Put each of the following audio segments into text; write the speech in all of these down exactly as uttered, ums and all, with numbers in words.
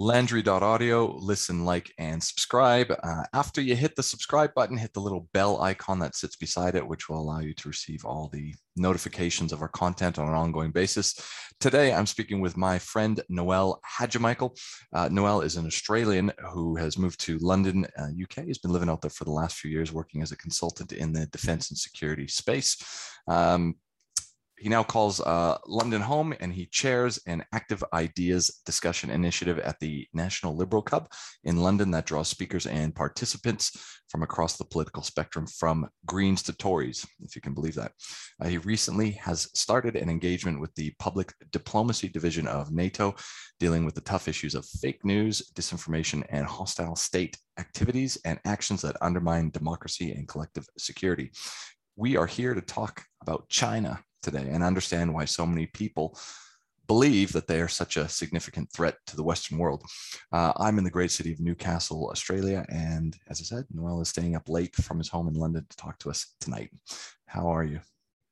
Landry dot audio. Listen, like, and subscribe. Uh, after you hit the subscribe button, hit the little bell icon that sits beside it, which will allow you to receive all the notifications of our content on an ongoing basis. Today, I'm speaking with my friend Noel Hadjimichael. Uh, Noel is an Australian who has moved to London, uh, U K. He's been living out there for the last few years, working as a consultant in the defense and security space. Um, He now calls uh, London home, and he chairs an active ideas discussion initiative at the National Liberal Club in London that draws speakers and participants from across the political spectrum, from Greens to Tories, if you can believe that. Uh, he recently has started an engagement with the Public Diplomacy Division of NATO, dealing with the tough issues of fake news, disinformation, and hostile state activities and actions that undermine democracy and collective security. We are here to talk about China today and understand why so many people believe that they are such a significant threat to the Western world. Uh, I'm in the great city of Newcastle, Australia, and as I said, Noel is staying up late from his home in London to talk to us tonight. How are you?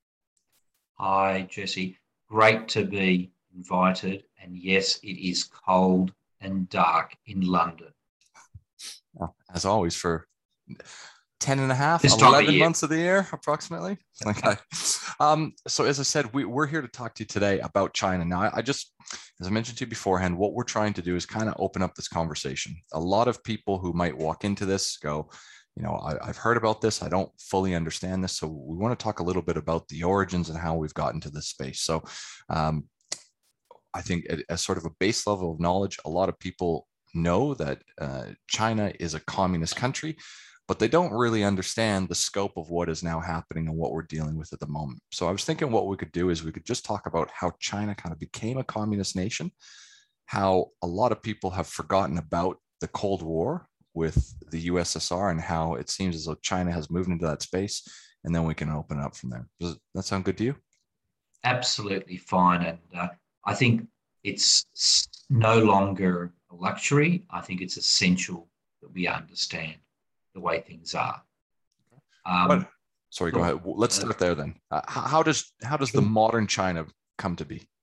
Hi, Jesse. Great to be invited. And yes, it is cold and dark in London. Well, as always, for ten and a half, This time of eleven year. months of the year, approximately. Okay. Um, so as I said, we, we're here to talk to you today about China. Now, I, I just, as I mentioned to you beforehand, what we're trying to do is kind of open up this conversation. A lot of people who might walk into this go, you know, I, I've heard about this. I don't fully understand this. So we want to talk a little bit about the origins and how we've gotten to this space. So um, I think as sort of a base level of knowledge, a lot of people know that uh, China is a communist country, but they don't really understand the scope of what is now happening and what we're dealing with at the moment. So I was thinking what we could do is we could just talk about how China kind of became a communist nation, how a lot of people have forgotten about the Cold War with the U S S R and how it seems as though China has moved into that space, and then we can open it up from there. Does that sound good to you? Absolutely fine. And uh, I think it's no longer a luxury. I think it's essential that we understand the way things are. What? Um, Sorry, go look, ahead. Let's uh, start there then. Uh, how, how does how does the sure. modern China come to be?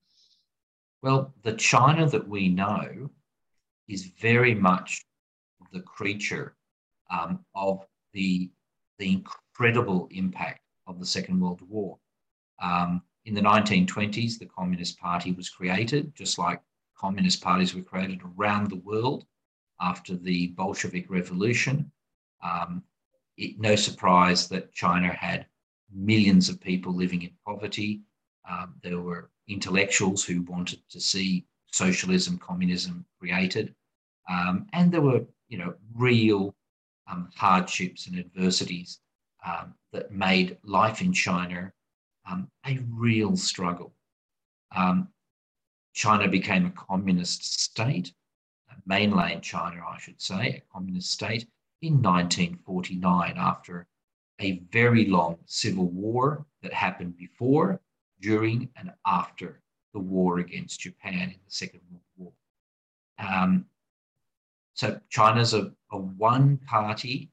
Well, the China that we know is very much the creature um, of the, the incredible impact of the Second World War. Um, in the nineteen twenties, the Communist Party was created, just like communist parties were created around the world after the Bolshevik Revolution. Um, it, no surprise that China had millions of people living in poverty. Um, there were intellectuals who wanted to see socialism, communism created. Um, and there were, you know, real um, hardships and adversities um, that made life in China um, a real struggle. Um, China became a communist state, mainland China, I should say, a communist state in nineteen forty-nine after a very long civil war that happened before, during, and after the war against Japan in the Second World War. Um, so China's a, a one-party,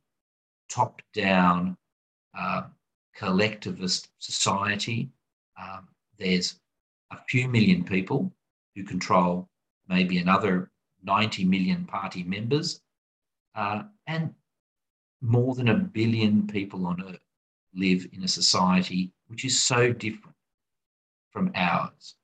top-down, uh, collectivist society. Um, there's a few million people who control maybe another ninety million party members, uh, and more than a billion people on Earth live in a society which is so different from ours.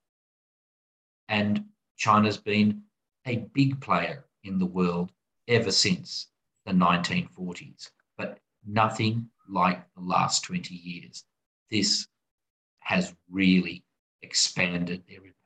And China's been a big player in the world ever since the nineteen forties, but nothing like the last twenty years. This has really expanded their impact.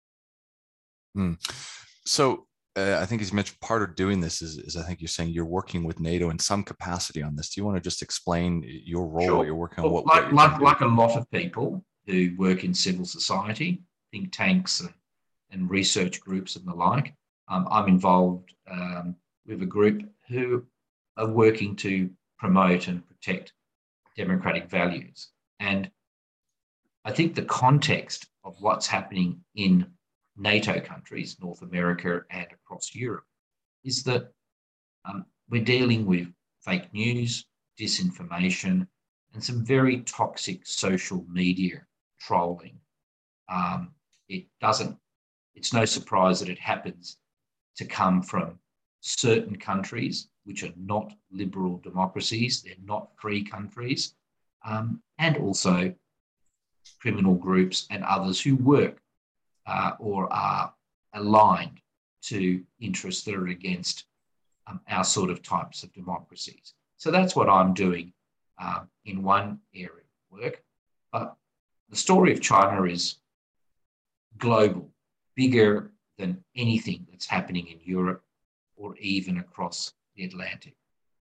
Hmm. So uh, I think as you mentioned, part of doing this is, is I think you're saying you're working with NATO in some capacity on this. Do you want to just explain your role, what Sure. you're working on, Well, what, what like, you're trying like, to do? like a lot of people who work in civil society, think tanks and, and research groups and the like, um, I'm involved um, with a group who are working to promote and protect democratic values. And I think the context of what's happening in NATO countries, North America and across Europe, is that um, we're dealing with fake news, disinformation, and some very toxic social media trolling. Um, it doesn't, it's no surprise that it happens to come from certain countries which are not liberal democracies, they're not free countries, um, and also criminal groups and others who work uh, or are aligned to interests that are against um, our sort of types of democracies. So that's what I'm doing uh, in one area of work. But the story of China is global, bigger than anything that's happening in Europe or even across the Atlantic.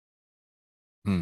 Hmm.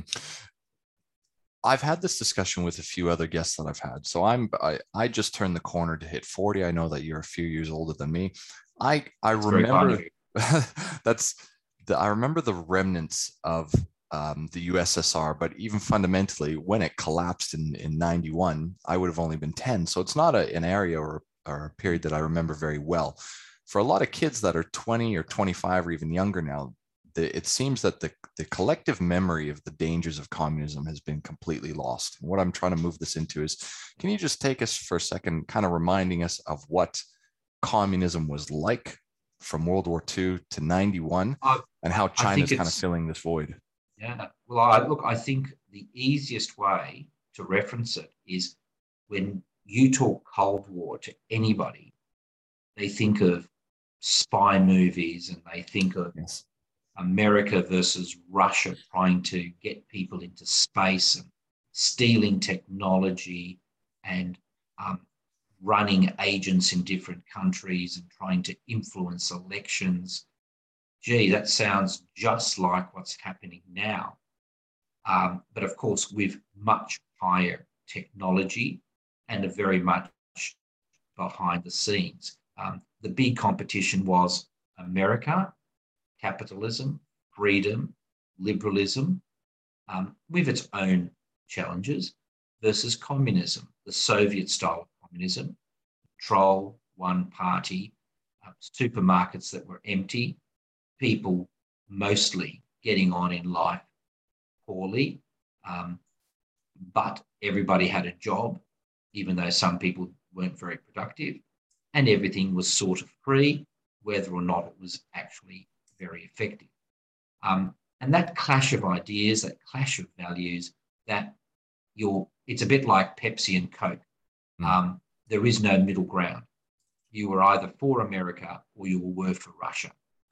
I've had this discussion with a few other guests that I've had. So I'm I, I just turned the corner to hit forty. I know that you're a few years older than me. I I That's remember that's the I remember the remnants of um, the U S S R, but even fundamentally, when it collapsed in in ninety-one, I would have only been ten. So it's not a, an area or, or a period that I remember very well. For a lot of kids that are twenty or twenty-five or even younger now, the, it seems that the, the collective memory of the dangers of communism has been completely lost. And what I'm trying to move this into is, can you just take us for a second, kind of reminding us of what communism was like from World War Two to ninety-one, I, and how China's kind of filling this void? Yeah, well, I, look, I think the easiest way to reference it is when you talk Cold War to anybody, they think of spy movies and they think of yes. America versus Russia trying to get people into space and stealing technology and um, running agents in different countries and trying to influence elections. Gee, that sounds just like what's happening now. Um, but of course, with much higher technology and a very much behind the scenes. Um, the big competition was America, capitalism, freedom, liberalism, um, with its own challenges, versus communism, the Soviet style of communism, control, one party, uh, supermarkets that were empty, people mostly getting on in life poorly, um, but everybody had a job, even though some people weren't very productive, and everything was sort of free, whether or not it was actually very effective. Um, and that clash of ideas, that clash of values, that you're, it's a bit like Pepsi and Coke. Mm. Um, there is no middle ground. You were either for America or you were for Russia.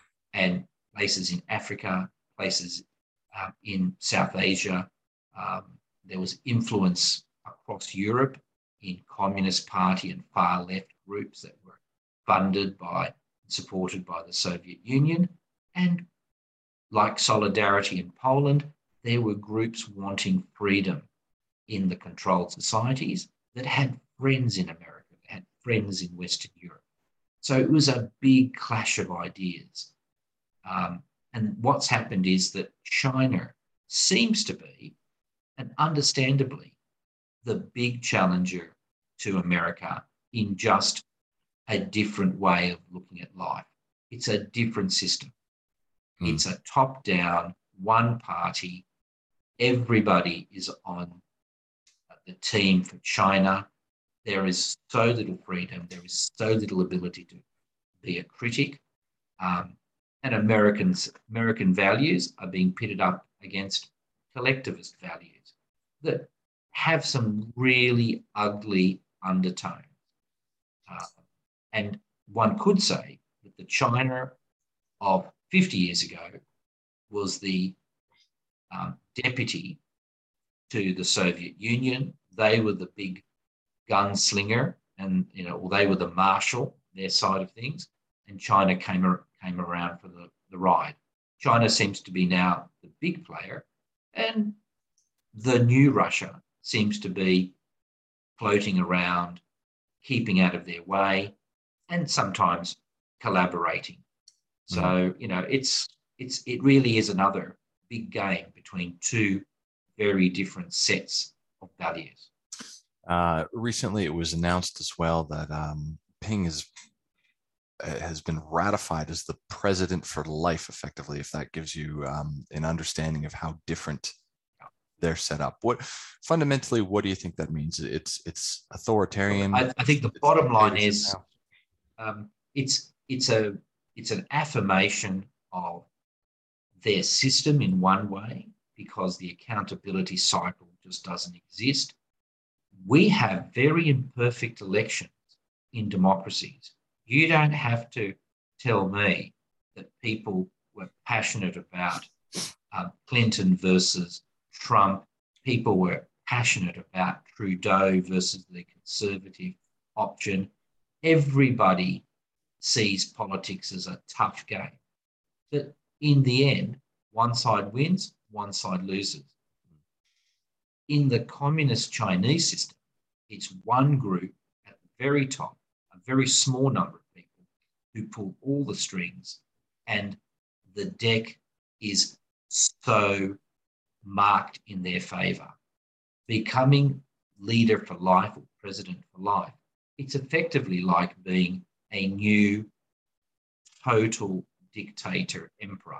And places in Africa, places uh, in South Asia, um, there was influence across Europe in Communist Party and far left groups that were funded by, supported by the Soviet Union. And like Solidarity in Poland, there were groups wanting freedom in the controlled societies that had friends in America, that had friends in Western Europe. So it was a big clash of ideas. Um, and what's happened is that China seems to be, and understandably, the big challenger to America in just a different way of looking at life. It's a different system. Mm. It's a top-down, one party. Everybody is on the team for China. There is so little freedom. There is so little ability to be a critic. Um, and Americans, American values are being pitted up against collectivist values that have some really ugly undertones. Uh, and one could say that the China of fifty years ago was the um, deputy to the Soviet Union. They were the big gunslinger and, you know, well, they were the marshal, their side of things, and China came, came around for the, the ride. China seems to be now the big player, and the new Russia seems to be floating around, keeping out of their way, and sometimes collaborating. So, mm. you know, it's it's it really is another big game between two very different sets of values. Uh, recently, it was announced as well that um, Ping is has been ratified as the president for life, effectively, if that gives you um, an understanding of how different they're set up. What fundamentally, what do you think that means? It's it's authoritarian. I, I think the bottom line is um, it's it's a it's an affirmation of their system in one way, because the accountability cycle just doesn't exist. We have very imperfect elections in democracies. You don't have to tell me that people were passionate about uh, Clinton versus Trump. People were passionate about Trudeau versus the Conservative option. Everybody sees politics as a tough game. But in the end, one side wins, one side loses. In the communist Chinese system, it's one group at the very top, a very small number of people who pull all the strings, and the deck is so marked in their favour. Becoming leader for life or president for life, it's effectively like being a new total dictator emperor.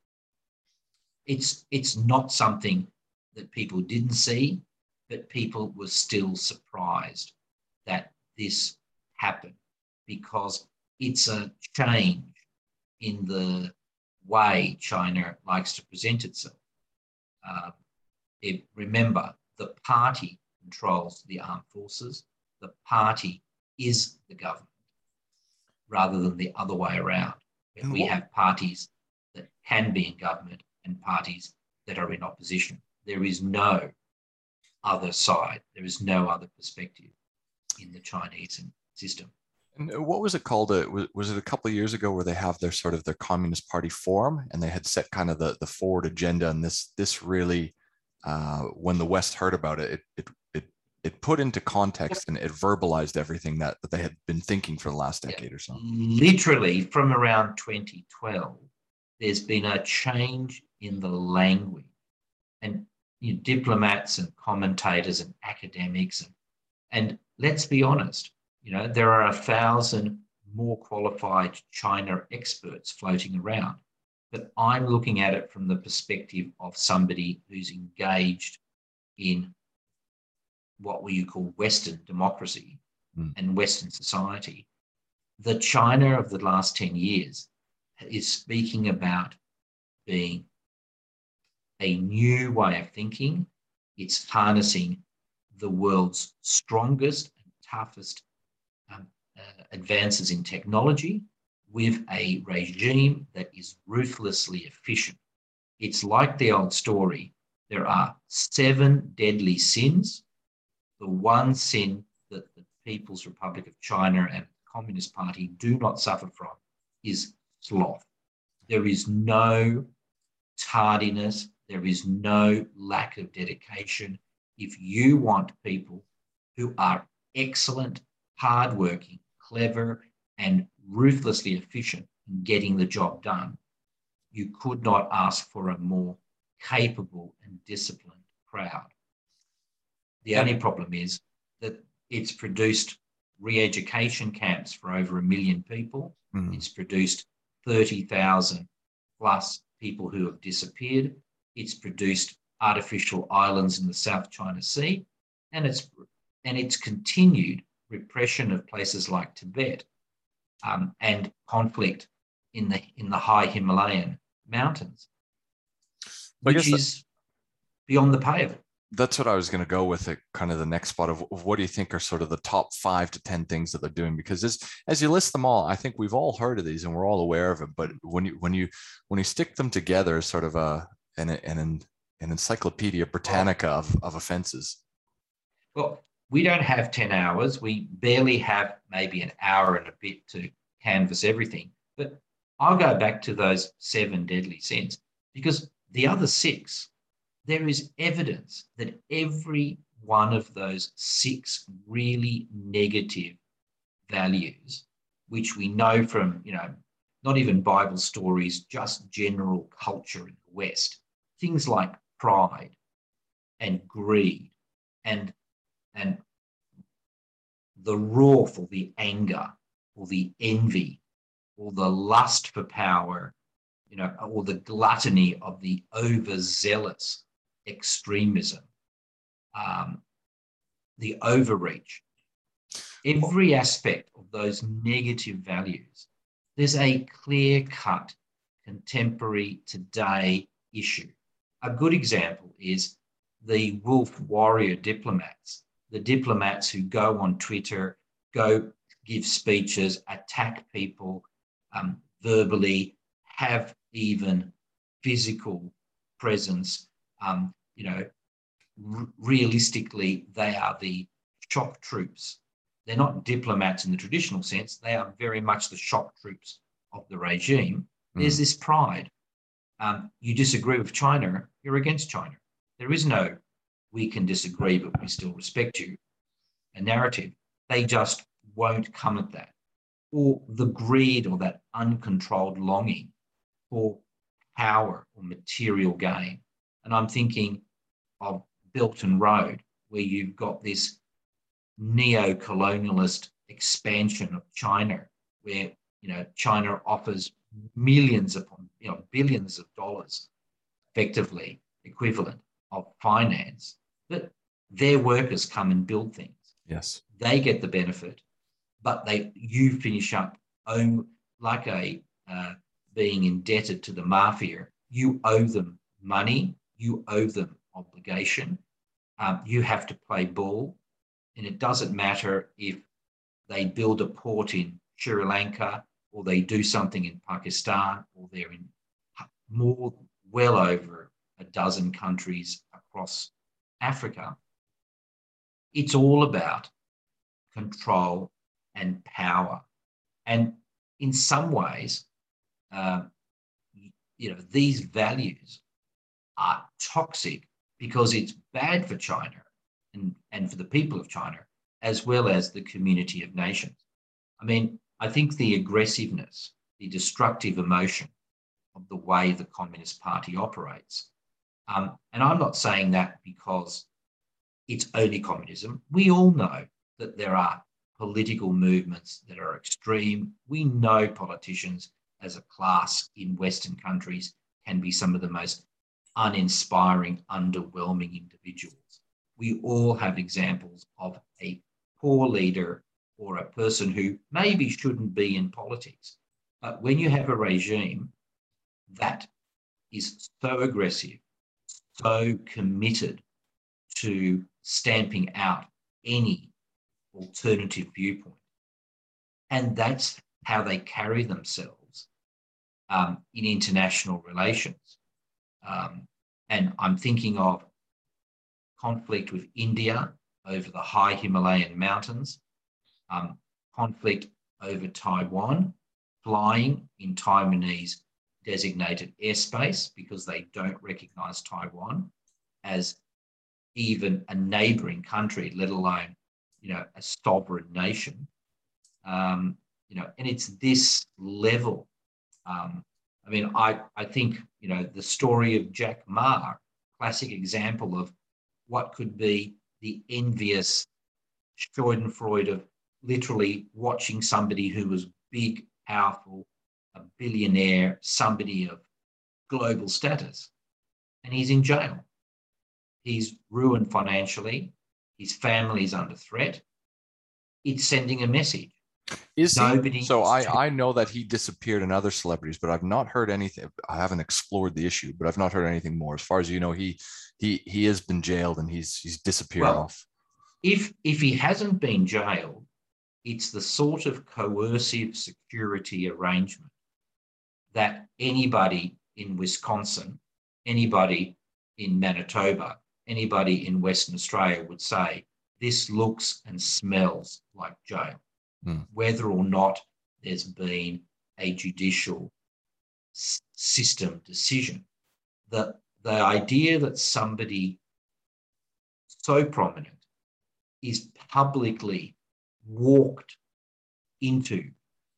It's, it's not something that people didn't see, but people were still surprised that this happened, because it's a change in the way China likes to present itself. Uh, it, remember, the party controls the armed forces. The party is the government, rather than the other way around. And we have parties that can be in government and parties that are in opposition. There is no other side. There is no other perspective in the Chinese system. And what was it called? Uh, was, was it a couple of years ago where they have their sort of their Communist Party forum, and they had set kind of the, the forward agenda, and this this really, uh, when the West heard about it, it it it, it put into context and it verbalized everything that, that they had been thinking for the last decade yeah. or so. Literally from around twenty twelve, there's been a change in the language, and you know, diplomats and commentators and academics, and, and let's be honest, you know, there are a thousand more qualified China experts floating around, but I'm looking at it from the perspective of somebody who's engaged in what we call Western democracy mm. and Western society. The China of the last ten years is speaking about being a new way of thinking. It's harnessing the world's strongest and toughest um, uh, advances in technology with a regime that is ruthlessly efficient. It's like the old story. There are seven deadly sins. The one sin that the People's Republic of China and the Communist Party do not suffer from is sloth. There is no tardiness. There is no lack of dedication. If you want people who are excellent, hardworking, clever, and ruthlessly efficient in getting the job done, you could not ask for a more capable and disciplined crowd. The only problem is that it's produced re-education camps for over a million people. Mm. It's produced thirty thousand plus people who have disappeared. It's produced artificial islands in the South China Sea, and it's and it's continued repression of places like Tibet um, and conflict in the in the high Himalayan mountains, which is beyond the pale. That's what I was going to go with it, kind of the next spot of, of what do you think are sort of the top five to ten things that they're doing? Because as, as you list them all, I think we've all heard of these and we're all aware of it. But when you when you when you stick them together, sort of a an an, an encyclopedia Britannica of, of offenses. Well, we don't have ten hours. We barely have maybe an hour and a bit to canvass everything. But I'll go back to those seven deadly sins, because the other six, there is evidence that every one of those six really negative values, which we know from, you know, not even Bible stories, just general culture in the West, things like pride and greed and, and the wrath or the anger or the envy or the lust for power, you know, or the gluttony of the overzealous extremism, um, the overreach. Every aspect of those negative values there's a clear-cut, contemporary, today issue. A good example is the wolf warrior diplomats, the diplomats who go on Twitter, go give speeches, attack people um, verbally, have even physical presence. Um, you know, r- realistically, they are the shock troops. They're not diplomats in the traditional sense. They are very much the shock troops of the regime. There's Mm. this pride. Um, you disagree with China, you're against China. There is no, we can disagree, but we still respect you, a narrative. They just won't come at that. Or the greed or that uncontrolled longing for power or material gain. And I'm thinking of Belt and Road, where you've got this neo-colonialist expansion of China, where you know China offers millions upon you know billions of dollars, effectively equivalent of finance, that their workers come and build things. Yes. They get the benefit, but they you finish up own like a uh, being indebted to the mafia. You owe them money. You owe them obligation. Um, you have to play ball, and it doesn't matter if they build a port in Sri Lanka or they do something in Pakistan or they're in more well over a dozen countries across Africa. It's all about control and power. And in some ways, uh, you know, these values are toxic because it's bad for China and, and for the people of China, as well as the community of nations. I mean, I think the aggressiveness, the destructive emotion of the way the Communist Party operates, um, and I'm not saying that because it's only communism. We all know that there are political movements that are extreme. We know politicians as a class in Western countries can be some of the most uninspiring, underwhelming individuals. We all have examples of a poor leader or a person who maybe shouldn't be in politics. But when you have a regime that is so aggressive, so committed to stamping out any alternative viewpoint, and that's how they carry themselves um, in international relations. Um, and I'm thinking of conflict with India over the high Himalayan mountains, um, conflict over Taiwan, flying in Taiwanese designated airspace because they don't recognize Taiwan as even a neighboring country, let alone, you know, a sovereign nation. Um, you know, and it's this level. Um, I mean, I, I think, you know, the story of Jack Ma, classic example of what could be the envious schadenfreude of literally watching somebody who was big, powerful, a billionaire, somebody of global status, and he's in jail. He's ruined financially. His family is under threat. It's sending a message. Is Nobody he? So is I, I know that he disappeared in other celebrities, but I've not heard anything. I haven't explored the issue, but I've not heard anything more. As far as you know, he he he has been jailed and he's he's disappeared well, off. If if he hasn't been jailed, it's the sort of coercive security arrangement that anybody in Wisconsin, anybody in Manitoba, anybody in Western Australia would say, this looks and smells like jail, Hmm. whether or not there's been a judicial s- system decision. The, the idea that somebody so prominent is publicly walked into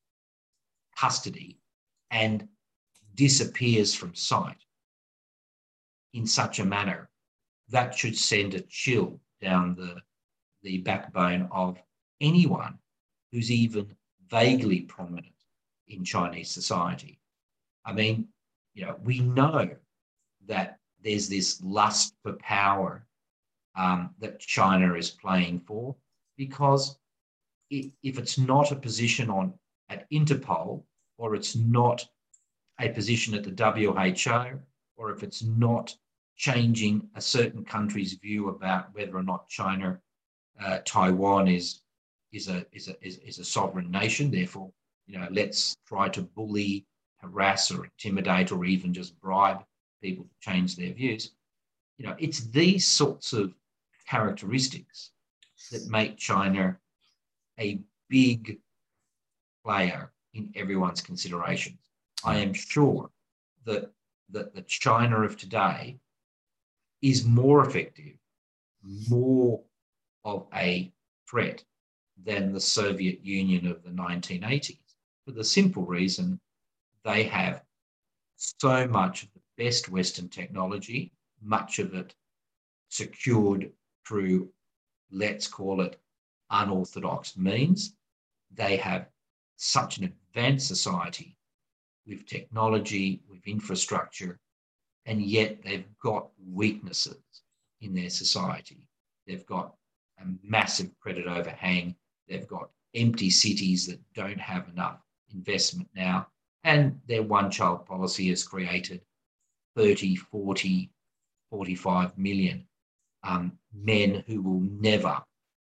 custody and disappears from sight in such a manner, that should send a chill down the, the backbone of anyone who's even vaguely prominent in Chinese society. I mean, you know, we know that there's this lust for power um, that China is playing for, because it, if it's not a position on at Interpol, or it's not a position at the W H O, or if it's not changing a certain country's view about whether or not China, uh, Taiwan is is a is a is, is a sovereign nation. Therefore, you know, let's try to bully, harass, or intimidate, or even just bribe people to change their views. You know, it's these sorts of characteristics that make China a big player in everyone's considerations. I am sure that, that the China of today is more effective, more of a threat than the Soviet Union of the nineteen eighties, for the simple reason they have so much of the best Western technology, much of it secured through, let's call it, unorthodox means. They have such an advanced society with technology, with infrastructure, and yet they've got weaknesses in their society. They've got a massive credit overhang. They've got empty cities that don't have enough investment now. And their one-child policy has created thirty, forty, forty-five million um, men who will never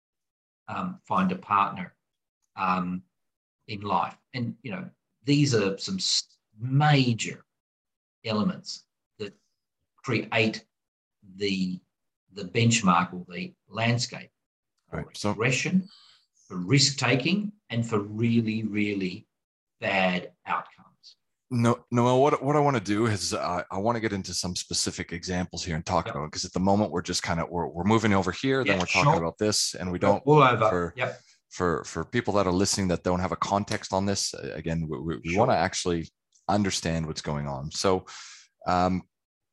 um, find a partner um, in life. And, you know, these are some major elements that create the, the benchmark or the landscape for right. So, aggression, for risk-taking, and for really, really bad outcomes. No, no. What what I want to do is uh, I want to get into some specific examples here and talk Yep. about it, because at the moment we're just kind of we're, we're moving over here, Yeah, then we're sure. talking about this, and we don't all over. for Yep. for for people that are listening that don't have a context on this. Again, we, we, we Sure. want to actually understand what's going on. So, um,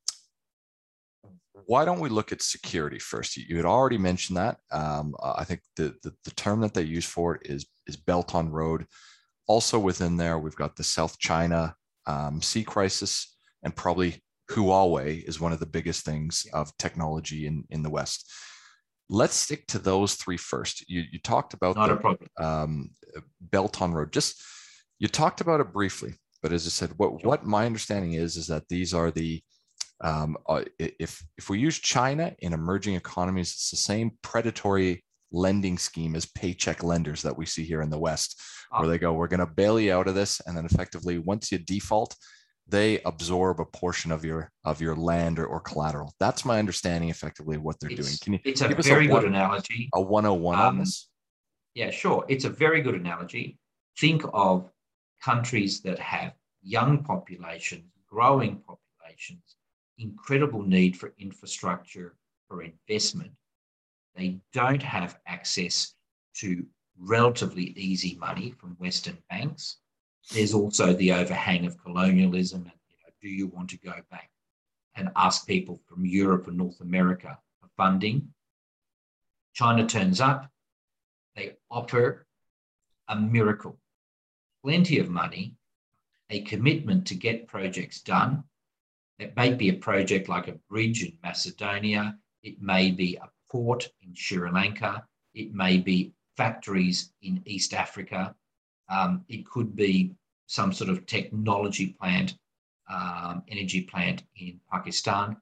why don't we look at security first? You, you had already mentioned that. Um, I think the, the the term that they use for it is is Belt on Road. Also within there, we've got the South China Um, sea crisis, and probably Huawei is one of the biggest things of technology in, in the West. Let's stick to those three first. You, you talked about Not the a problem. Um, Belt on Road. Just you talked about it briefly, but as I said, what Sure. what my understanding is is that these are the um, uh, if if we use China in emerging economies, it's the same predatory lending scheme as paycheck lenders that we see here in the West, where they go, we're going to bail you out of this, and then effectively once you default, they absorb a portion of your of your land or, or collateral. That's my understanding effectively of what they're it's, doing. Can you it's a give us very a good one, analogy. a one oh one um, on this? Yeah, sure. It's a very good analogy. Think of countries that have young populations, growing populations, incredible need for infrastructure, for investment. They don't have access to relatively easy money from Western banks. There's also the overhang of colonialism. And, you know, do you want to go back and ask people from Europe and North America for funding? China turns up. They offer a miracle, plenty of money, a commitment to get projects done. It may be a project like a bridge in Macedonia. It may be a port in Sri Lanka. It may be factories in East Africa. Um, it could be some sort of technology plant, um, energy plant in Pakistan.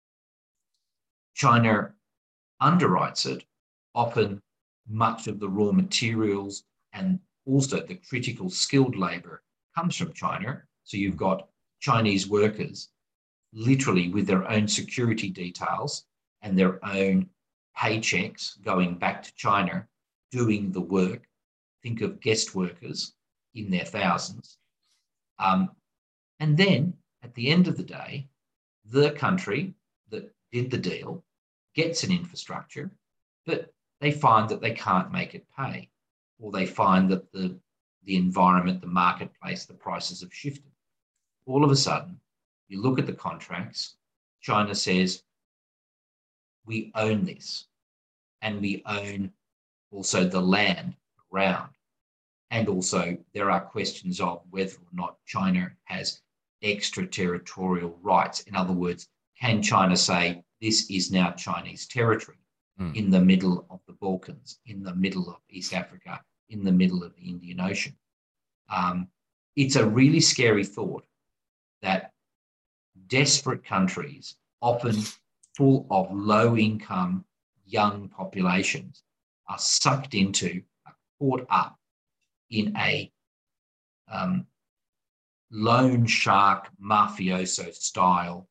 China underwrites it. Often much of the raw materials and also the critical skilled labour comes from China. So you've got Chinese workers literally with their own security details and their own paychecks going back to China doing the work. Think of guest workers in their thousands. Um, and then at the end of the day, the country that did the deal gets an infrastructure, but they find that they can't make it pay, or they find that the, the environment, the marketplace, the prices have shifted. All of a sudden, you look at the contracts, China says, we own this, and we own also the land around. And also there are questions of whether or not China has extraterritorial rights. In other words, can China say this is now Chinese territory mm. in the middle of the Balkans, in the middle of East Africa, in the middle of the Indian Ocean? Um, it's a really scary thought that desperate countries, often full of low-income young populations, are sucked into, are caught up in a um, loan shark mafioso style.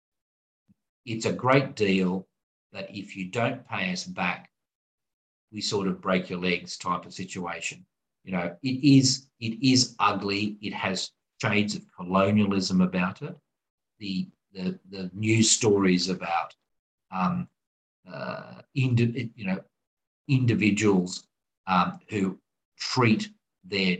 It's a great deal that if you don't pay us back, we sort of break your legs type of situation. You know, it is it is ugly. It has shades of colonialism about it. The the the news stories about um, uh, indi- you know individuals um, who treat their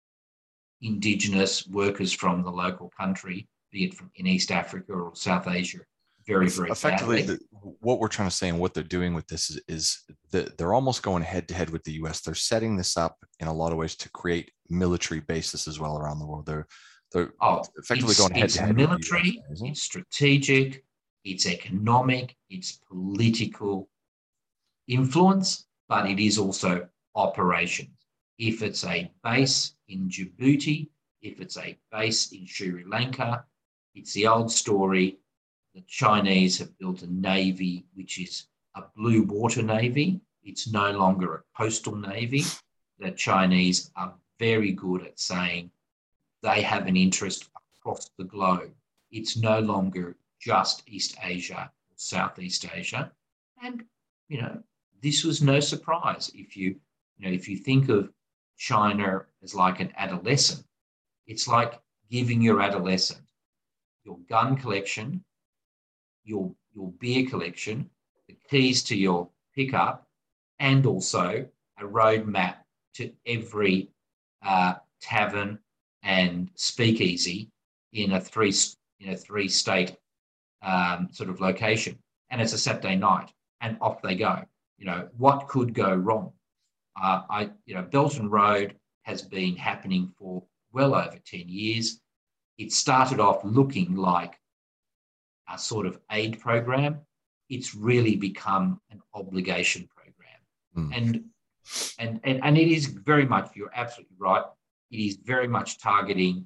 Indigenous workers from the local country, be it from in East Africa or South Asia, very, very effectively badly. the, what we're trying to say and what they're doing with this is, is that they're almost going head to head with the U S. They're setting this up in a lot of ways to create military bases as well around the world. They're they're Oh, effectively it's, going head it's to head with the U S. military, it's strategic, it's economic, it's political influence, but it is also operations. If it's a base in Djibouti, if it's a base in Sri Lanka, it's the old story. The Chinese have built a navy which is a blue water navy. It's no longer a coastal navy. The Chinese are very good at saying they have an interest across the globe. It's no longer just East Asia or Southeast Asia. And, you know, this was no surprise. If you, you know, if you think of China as like an adolescent, it's like giving your adolescent your gun collection, your, your beer collection, the keys to your pickup, and also a roadmap to every uh, tavern and speakeasy in a three in a three state um, sort of location, and it's a Saturday night, and off they go. You know, what could go wrong? Uh, I, you know, Belt and Road has been happening for well over ten years. It started off looking like a sort of aid program. It's really become an obligation program, Mm. and and and and it is very much. You're absolutely right. It is very much targeting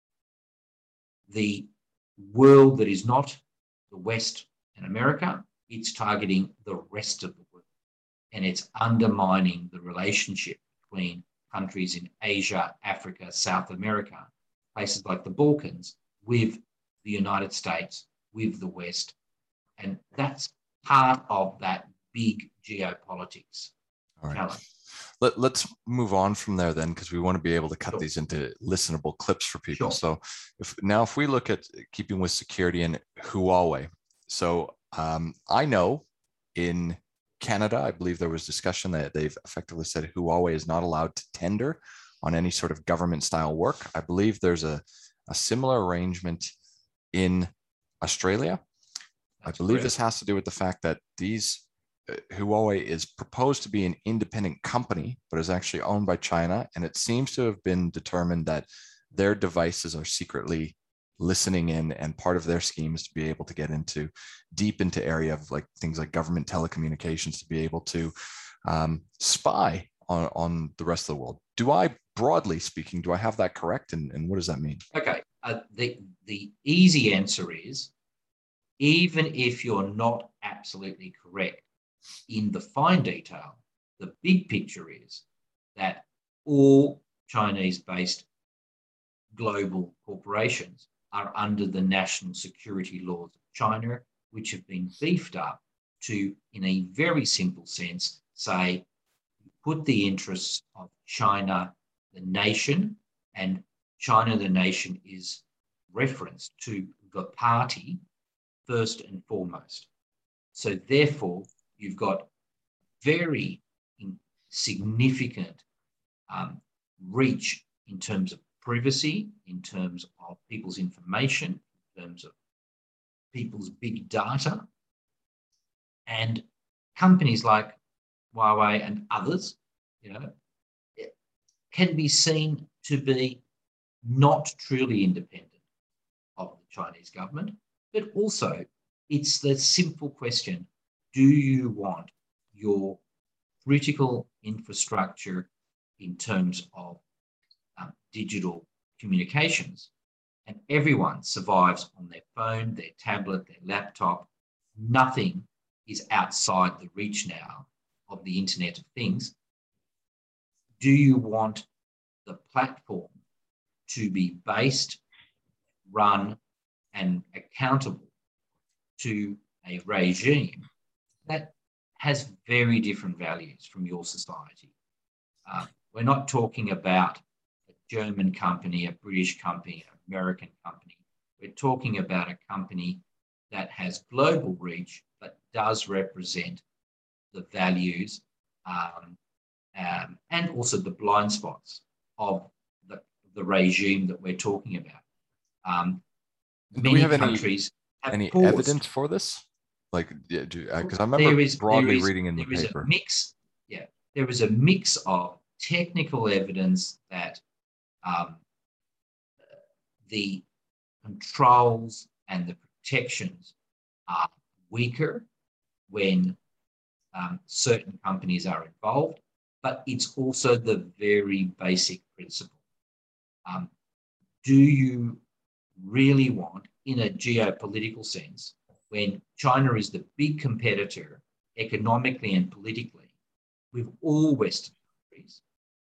the world that is not the West and America. It's targeting the rest of the world. And it's undermining the relationship between countries in Asia, Africa, South America, places like the Balkans, with the United States, with the West. And that's part of that big geopolitics All right. challenge. Let, let's move on from there then, because we want to be able to cut Sure. these into listenable clips for people. Sure. So if now if we look at keeping with security and Huawei, so um, I know in Canada, I believe there was discussion that they've effectively said Huawei is not allowed to tender on any sort of government style work. I believe there's a, a similar arrangement in Australia. That's I believe correct. this has to do with the fact that these uh, Huawei is proposed to be an independent company, but is actually owned by China. And it seems to have been determined that their devices are secretly listening in, and part of their scheme is to be able to get into deep into area of like things like government telecommunications to be able to um, spy on, on the rest of the world. Do I, broadly speaking, do I have that correct? And, and what does that mean? Okay. Uh, the, the easy answer is, even if you're not absolutely correct in the fine detail, the big picture is that all Chinese-based global corporations are under the national security laws of China, which have been beefed up to, in a very simple sense, say, put the interests of China, the nation, and China, the nation, is reference to the party first and foremost. So therefore, you've got very significant um, reach in terms of privacy, in terms of people's information, in terms of people's big data. And companies like Huawei and others, you know, can be seen to be not truly independent of the Chinese government, but also it's the simple question, do you want your critical infrastructure in terms of um, digital communications, and everyone survives on their phone, their tablet, their laptop. Nothing is outside the reach now of the Internet of Things. Do you want the platform to be based, run, and accountable to a regime that has very different values from your society? Uh, we're not talking about a German company, a British company, an American company. We're talking about a company that has global reach but does represent the values um, um, and also the blind spots of the, the regime that we're talking about. Um, Do many we have any countries have any paused. evidence for this? Like, because yeah, uh, I remember there is, broadly there is, reading in the there is paper. A mix, yeah, there is a mix of technical evidence that um, the controls and the protections are weaker when um, certain companies are involved, but it's also the very basic principle. Um, do you really want, in a geopolitical sense, when China is the big competitor economically and politically with all Western countries,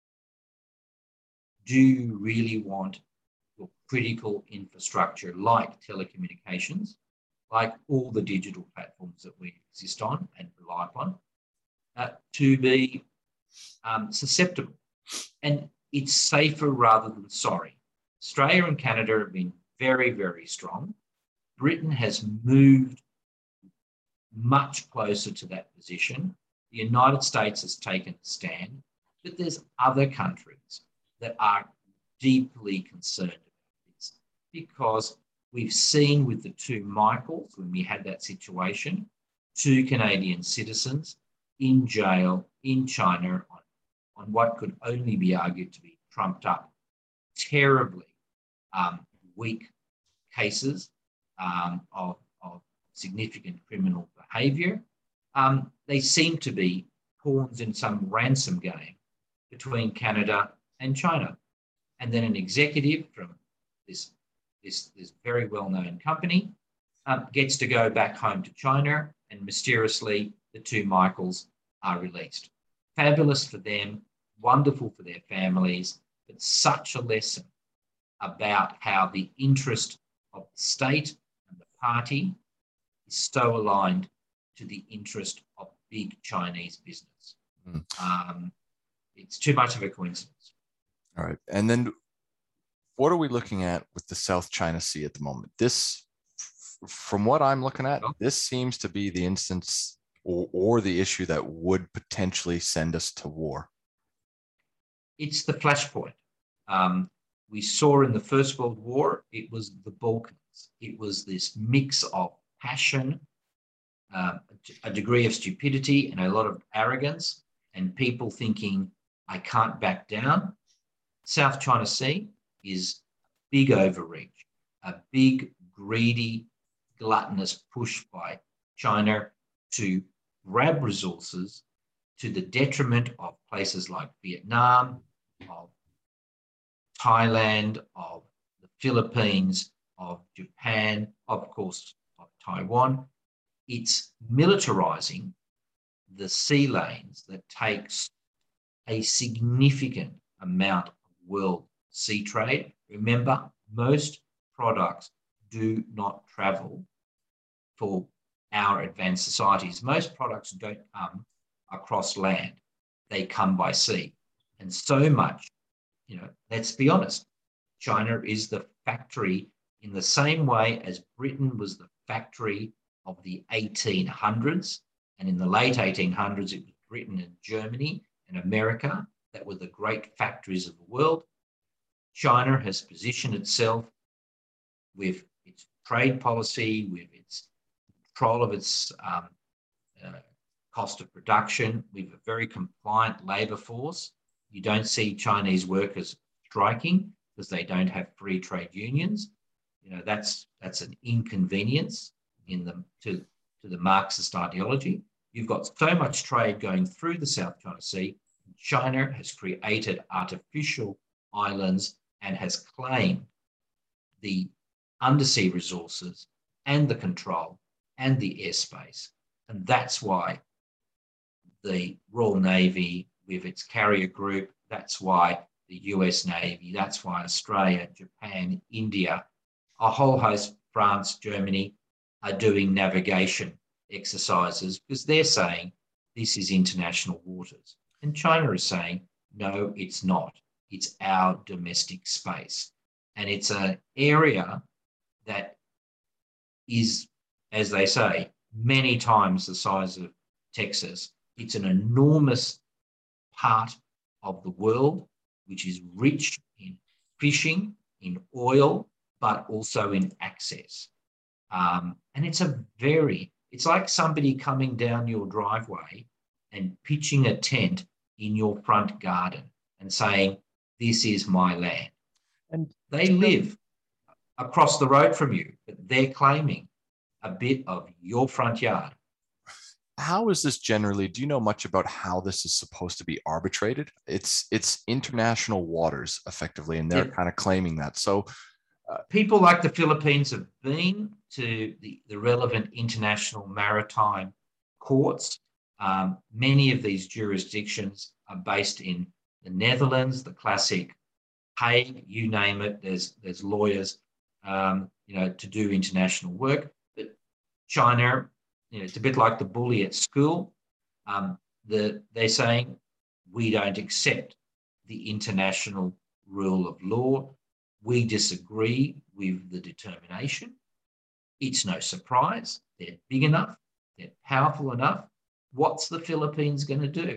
do you really want your critical infrastructure like telecommunications, like all the digital platforms that we exist on and rely upon, uh, to be um, susceptible? And it's safer rather than sorry. Australia and Canada have been very, very strong. Britain has moved much closer to that position. The United States has taken a stand, but there's other countries that are deeply concerned about this, because we've seen with the two Michaels, when we had that situation, two Canadian citizens in jail in China on, on what could only be argued to be trumped up, terribly um, weak cases um, of, of significant criminal behaviour. Um, they seem to be pawns in some ransom game between Canada and China. And then an executive from this, this, this very well-known company um, gets to go back home to China, and mysteriously the two Michaels are released. Fabulous for them, wonderful for their families, but such a lesson about how the interest of the state and the party is so aligned to the interest of big Chinese business. Mm. Um, it's too much of a coincidence. All right. And then what are we looking at with the South China Sea at the moment? This, from what I'm looking at, oh. this seems to be the instance or, or the issue that would potentially send us to war. It's the flashpoint. Um, we saw in the First World War, it was the Balkans. It was this mix of passion, uh, a degree of stupidity, and a lot of arrogance, and people thinking, I can't back down. South China Sea is big overreach, a big, greedy, gluttonous push by China to grab resources to the detriment of places like Vietnam, of Thailand, of the Philippines, of Japan, of course, of Taiwan. It's militarizing the sea lanes that takes a significant amount of world sea trade. Remember, most products do not travel for our advanced societies. Most products don't come across land. They come by sea. And so much, you know, let's be honest, China is the factory in the same way as Britain was the factory of the eighteen hundreds. And in the late eighteen hundreds, it was Britain and Germany and America that were the great factories of the world. China has positioned itself with its trade policy, with its control of its um, uh, cost of production, with a very compliant labour force. You don't see Chinese workers striking because they don't have free trade unions. You know, that's that's an inconvenience in the to, to the Marxist ideology. You've got so much trade going through the South China Sea. China has created artificial islands and has claimed the undersea resources and the control and the airspace. And that's why the Royal Navy, with its carrier group, that's why the U S Navy, that's why Australia, Japan, India, a whole host, France, Germany, are doing navigation exercises, because they're saying this is international waters. And China is saying, no, it's not. It's our domestic space. And it's an area that is, as they say, many times the size of Texas. It's an enormous part of the world, which is rich in fishing, in oil, but also in access. Um, and it's a very, it's like somebody coming down your driveway and pitching a tent in your front garden and saying, this is my land. And they live across the road from you, but they're claiming a bit of your front yard. How is this generally, do you know much about how this is supposed to be arbitrated? It's it's international waters effectively, and they're yeah. kind of claiming that. So uh, people like the Philippines have been to the, the relevant international maritime courts. Um, many of these jurisdictions are based in the Netherlands, the classic Hague, you name it, there's, there's lawyers, um, you know, to do international work. But China, you know, it's a bit like the bully at school. Um, the, they're saying, we don't accept the international rule of law. We disagree with the determination. It's no surprise. They're big enough. They're powerful enough. What's the Philippines going to do?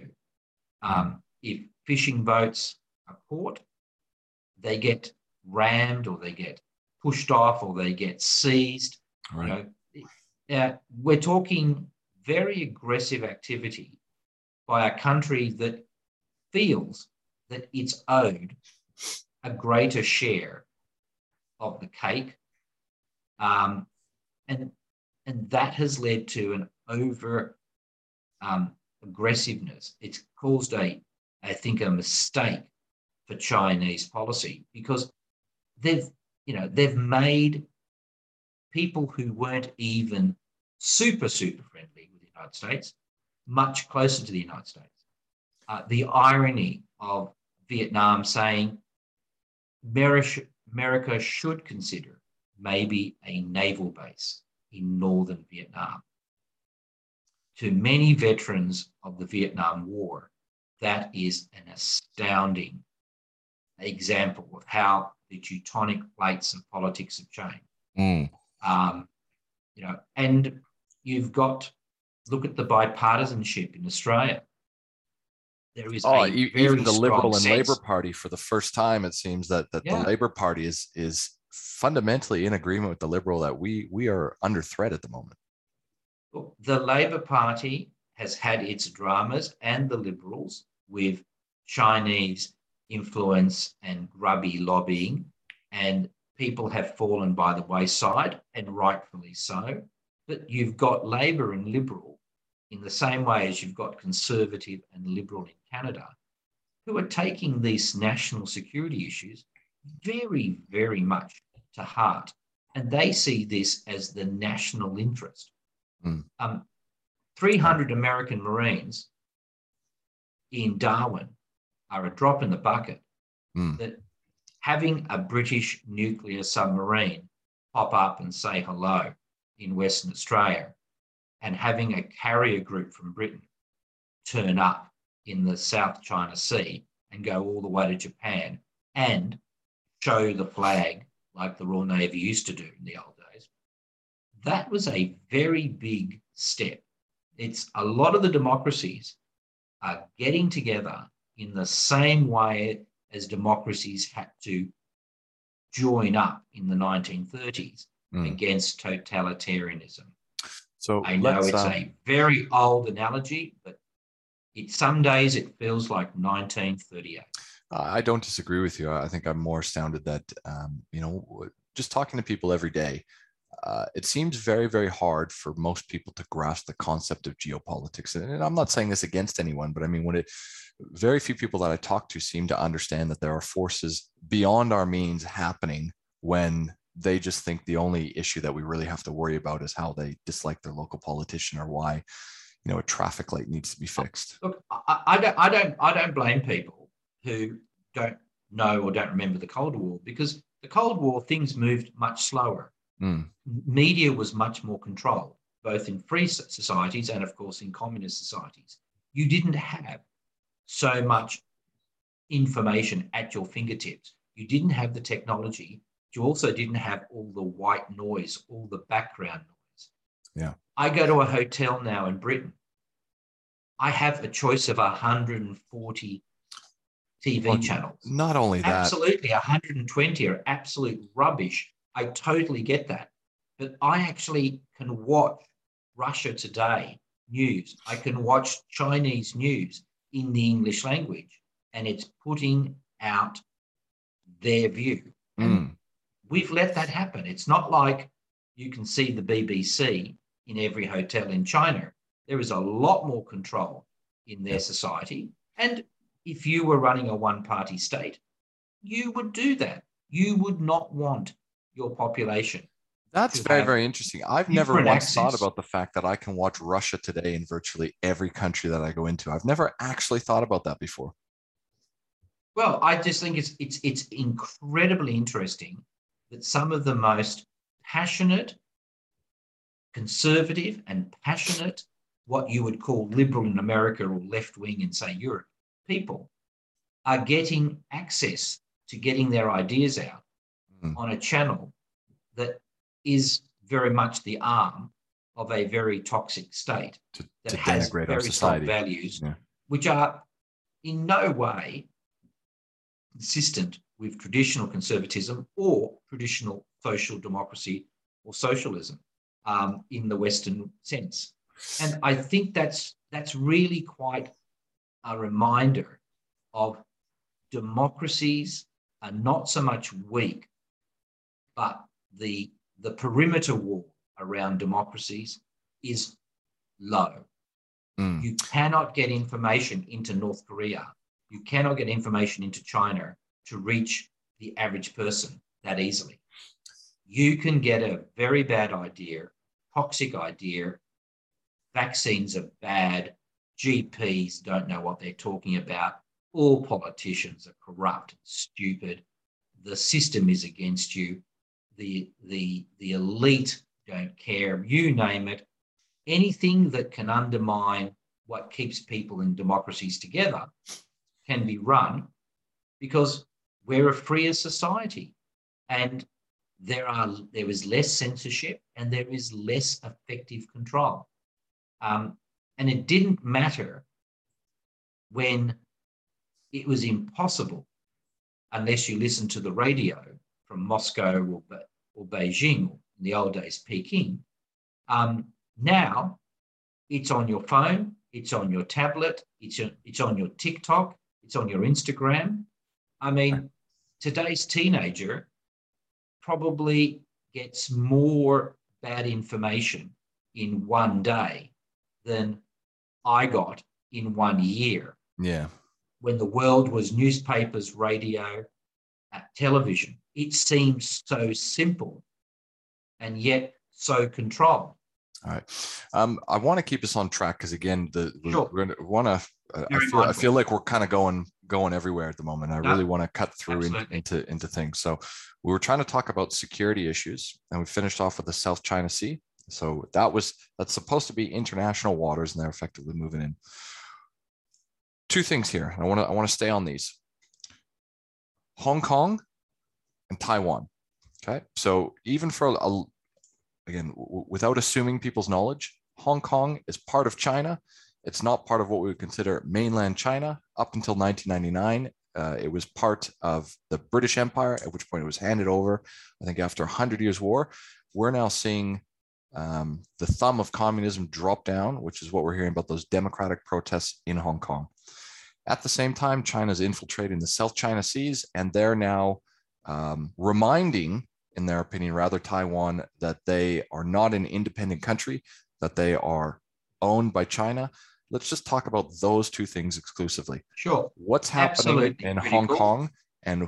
Um, if fishing boats are caught, they get rammed or they get pushed off or they get seized. Right. You know, uh, we're talking very aggressive activity by a country that feels that it's owed a greater share of the cake. Um, and, and that has led to an over um, aggressiveness. It's caused a, I think, a mistake for Chinese policy, because they've, you know, they've made people who weren't even super, super friendly with the United States much closer to the United States. Uh, the irony of Vietnam saying America should consider maybe a naval base in northern Vietnam. To many veterans of the Vietnam War, that is an astounding example of how the tectonic plates of politics have changed. Mm. Um, you know, and you've got, look at the bipartisanship in Australia. There is oh, a even the Liberal and sense. Labor Party, for the first time, it seems that that yeah. the Labor Party is is fundamentally in agreement with the Liberal that we we are under threat at the moment. The Labor Party has had its dramas, and the Liberals, with Chinese influence and grubby lobbying, and people have fallen by the wayside, and rightfully so. But you've got Labor and Liberal in the same way as you've got Conservative and Liberal in Canada, who are taking these national security issues very, very much to heart. And they see this as the national interest. Mm. Um, three hundred American Marines in Darwin are a drop in the bucket. Mm. That having a British nuclear submarine pop up and say hello in Western Australia, and having a carrier group from Britain turn up in the South China Sea and go all the way to Japan and show the flag like the Royal Navy used to do in the old days, that was a very big step. It's a lot of the democracies are getting together in the same way as democracies had to join up in the nineteen thirties mm. against totalitarianism. So I know it's um, a very old analogy, but it, some days it feels like nineteen thirty-eight. I don't disagree with you. I think I'm more astounded that, um, you know, just talking to people every day, uh, it seems very, very hard for most people to grasp the concept of geopolitics. And I'm not saying this against anyone, but I mean, when it, very few people that I talk to seem to understand that there are forces beyond our means happening when they just think the only issue that we really have to worry about is how they dislike their local politician or why, you know, a traffic light needs to be fixed. Look, I, I don't, I don't, I don't blame people who don't know or don't remember the Cold War, because the Cold War, things moved much slower. Mm. Media was much more controlled, both in free societies and, of course, in communist societies. You didn't have so much information at your fingertips. You didn't have the technology. You also didn't have all the white noise, all the background noise. Yeah. I go to a hotel now in Britain. I have a choice of one hundred forty T V well, channels. Not only that. Absolutely, one hundred twenty are absolute rubbish. I totally get that. But I actually can watch Russia Today news. I can watch Chinese news in the English language, and it's putting out their view. Mm. And we've let that happen. It's not like you can see the B B C in every hotel in China. There is a lot more control in their society. And if you were running a one-party state, you would do that. You would not want your population. That's very, very interesting. I've never once access. thought about the fact that I can watch Russia Today in virtually every country that I go into. I've never actually thought about that before. Well, I just think it's it's it's incredibly interesting that some of the most passionate, conservative and passionate, what you would call liberal in America or left-wing in, say, Europe, people are getting access to getting their ideas out mm. on a channel that is very much the arm of a very toxic state to, that to has denigrate very our society. strong values, yeah. which are in no way consistent with traditional conservatism or traditional social democracy or socialism um, in the Western sense. And I think that's that's really quite a reminder of democracies are not so much weak, but the, the perimeter wall around democracies is low. Mm. You cannot get information into North Korea. You cannot get information into China to reach the average person that easily. You can get a very bad idea, toxic idea, vaccines are bad, G Ps don't know what they're talking about, all politicians are corrupt, stupid, the system is against you, the, the, the elite don't care, you name it. Anything that can undermine what keeps people in democracies together can be run, because we're a freer society and there are there is less censorship and there is less effective control. Um, and it didn't matter when it was impossible, unless you listened to the radio from Moscow or, or Beijing, or in the old days, Peking. Um, now it's on your phone, it's on your tablet, it's, it's on your TikTok, it's on your Instagram. I mean, today's teenager probably gets more bad information in one day than I got in one year. Yeah. When the world was newspapers, radio, uh, television, it seems so simple and yet so controlled. All right. Um, I want to keep us on track because, again, the Sure. we're going to want to. Uh, I feel I feel like we're kind of going going everywhere at the moment. I no, really want to cut through in, into into things. So we were trying to talk about security issues, and we finished off with the South China Sea. So that was that's supposed to be international waters, and they're effectively moving in. Two things here. I want to I want to stay on these. Hong Kong and Taiwan. Okay. So even for a Again, w- without assuming people's knowledge, Hong Kong is part of China. It's not part of what we would consider mainland China. Up until nineteen ninety-nine, uh, it was part of the British Empire, at which point it was handed over, I think, after a hundred years war. We're now seeing um, the thumb of communism drop down, which is what we're hearing about those democratic protests in Hong Kong. At the same time, China's infiltrating the South China Seas, and they're now um, reminding in their opinion, rather Taiwan, that they are not an independent country, that they are owned by China. Let's just talk about those two things exclusively. Sure. What's happening Absolutely in critical. Hong Kong, and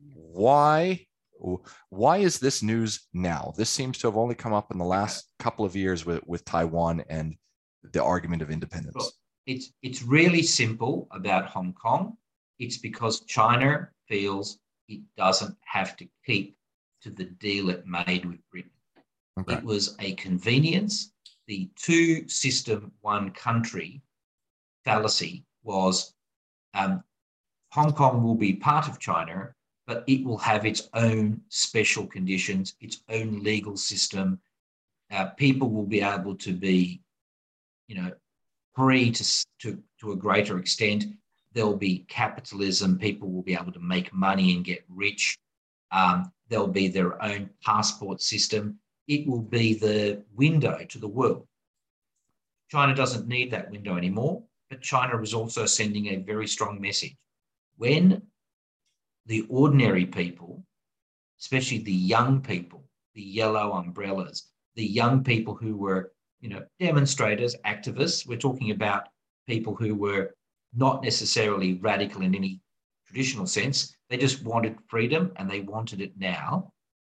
why why is this news now? This seems to have only come up in the last couple of years with, with Taiwan and the argument of independence. Well, it's it's really simple about Hong Kong. It's because China feels it doesn't have to keep to the deal it made with Britain. Okay. It was a convenience. The two system, one country fallacy was um, Hong Kong will be part of China, but it will have its own special conditions, its own legal system. Uh, people will be able to be, you know, free to, to, to a greater extent. There'll be capitalism. People will be able to make money and get rich. Um, there'll be their own passport system. It will be the window to the world. China doesn't need that window anymore, but China is also sending a very strong message. When the ordinary people, especially the young people, the yellow umbrellas, the young people who were, you know, demonstrators, activists, we're talking about people who were not necessarily radical in any traditional sense. They just wanted freedom and they wanted it now.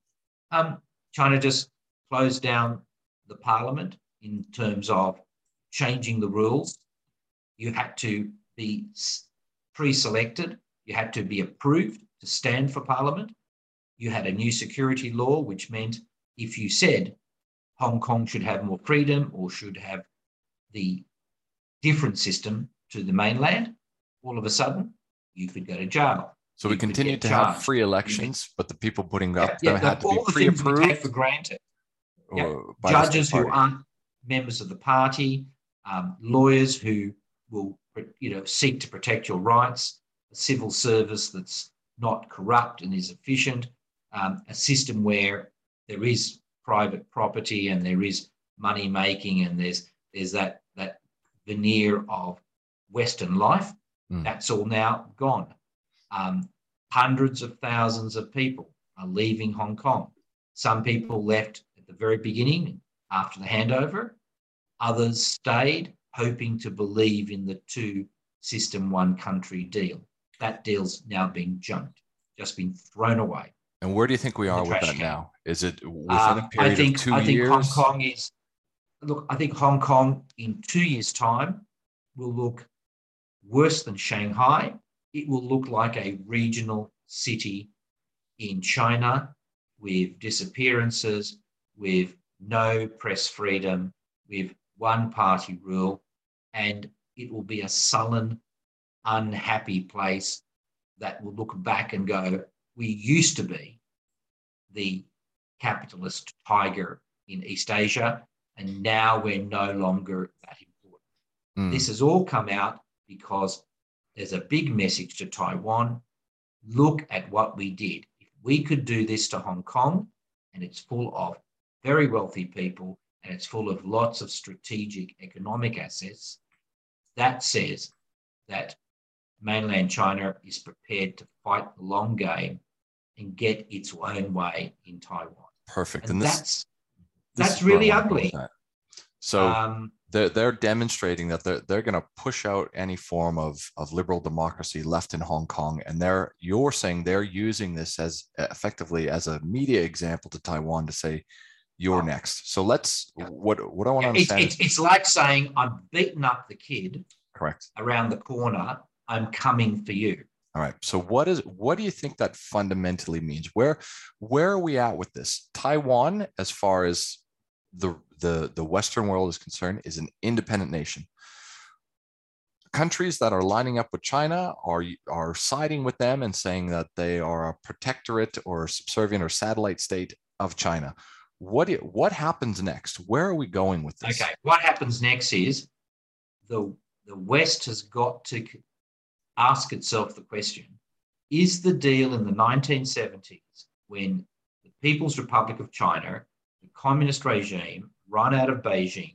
Um, China just closed down the parliament in terms of changing the rules. You had to be pre-selected. You had to be approved to stand for parliament. You had a new security law, which meant if you said Hong Kong should have more freedom or should have the different system to the mainland, all of a sudden you could go to jail. So we continued to charged. have free elections, but the people putting up yeah, them yeah, had to all be the things we pre-approved take for granted. Yeah. by Judges the who aren't members of the party, um, lawyers who will, you know, seek to protect your rights, a civil service that's not corrupt and is efficient, um, a system where there is private property and there is money making and there's there's that that veneer of Western life. Mm. That's all now gone. Um, hundreds of thousands of people are leaving Hong Kong. Some people left at the very beginning after the handover. Others stayed, hoping to believe in the two system, one country deal. That deal's now been junked, just been thrown away. And where do you think we are with that can. now? Is it within um, a period I think, of two I think years? Hong Kong is, look, I think Hong Kong in two years' time will look worse than Shanghai. It will look like a regional city in China with disappearances, with no press freedom, with one-party rule, and it will be a sullen, unhappy place that will look back and go, we used to be the capitalist tiger in East Asia, and now we're no longer that important. Mm. This has all come out because there's a big message to Taiwan. Look at what we did. If we could do this to Hong Kong, and it's full of very wealthy people, and it's full of lots of strategic economic assets, that says that mainland China is prepared to fight the long game and get its own way in Taiwan. Perfect. And, and this, that's this that's really ugly. That. So um, they're, they're demonstrating that they're, they're going to push out any form of, of liberal democracy left in Hong Kong. And they're, you're saying they're using this as effectively as a media example to Taiwan to say, you're oh. next. So let's, yeah. what, what I want yeah, to understand. It's, it's, it's like saying, I'm beating up the kid correct around the corner. I'm coming for you. All right. So what is, what do you think that fundamentally means? Where, where are we at with this? Taiwan, as far as the, the, the Western world is concerned, is an independent nation. Countries that are lining up with China are, are siding with them and saying that they are a protectorate or subservient or satellite state of China. What, what happens next? Where are we going with this? Okay. What happens next is the, the West has got to ask itself the question, is the deal in the nineteen seventies when the People's Republic of China, the communist regime run out of Beijing,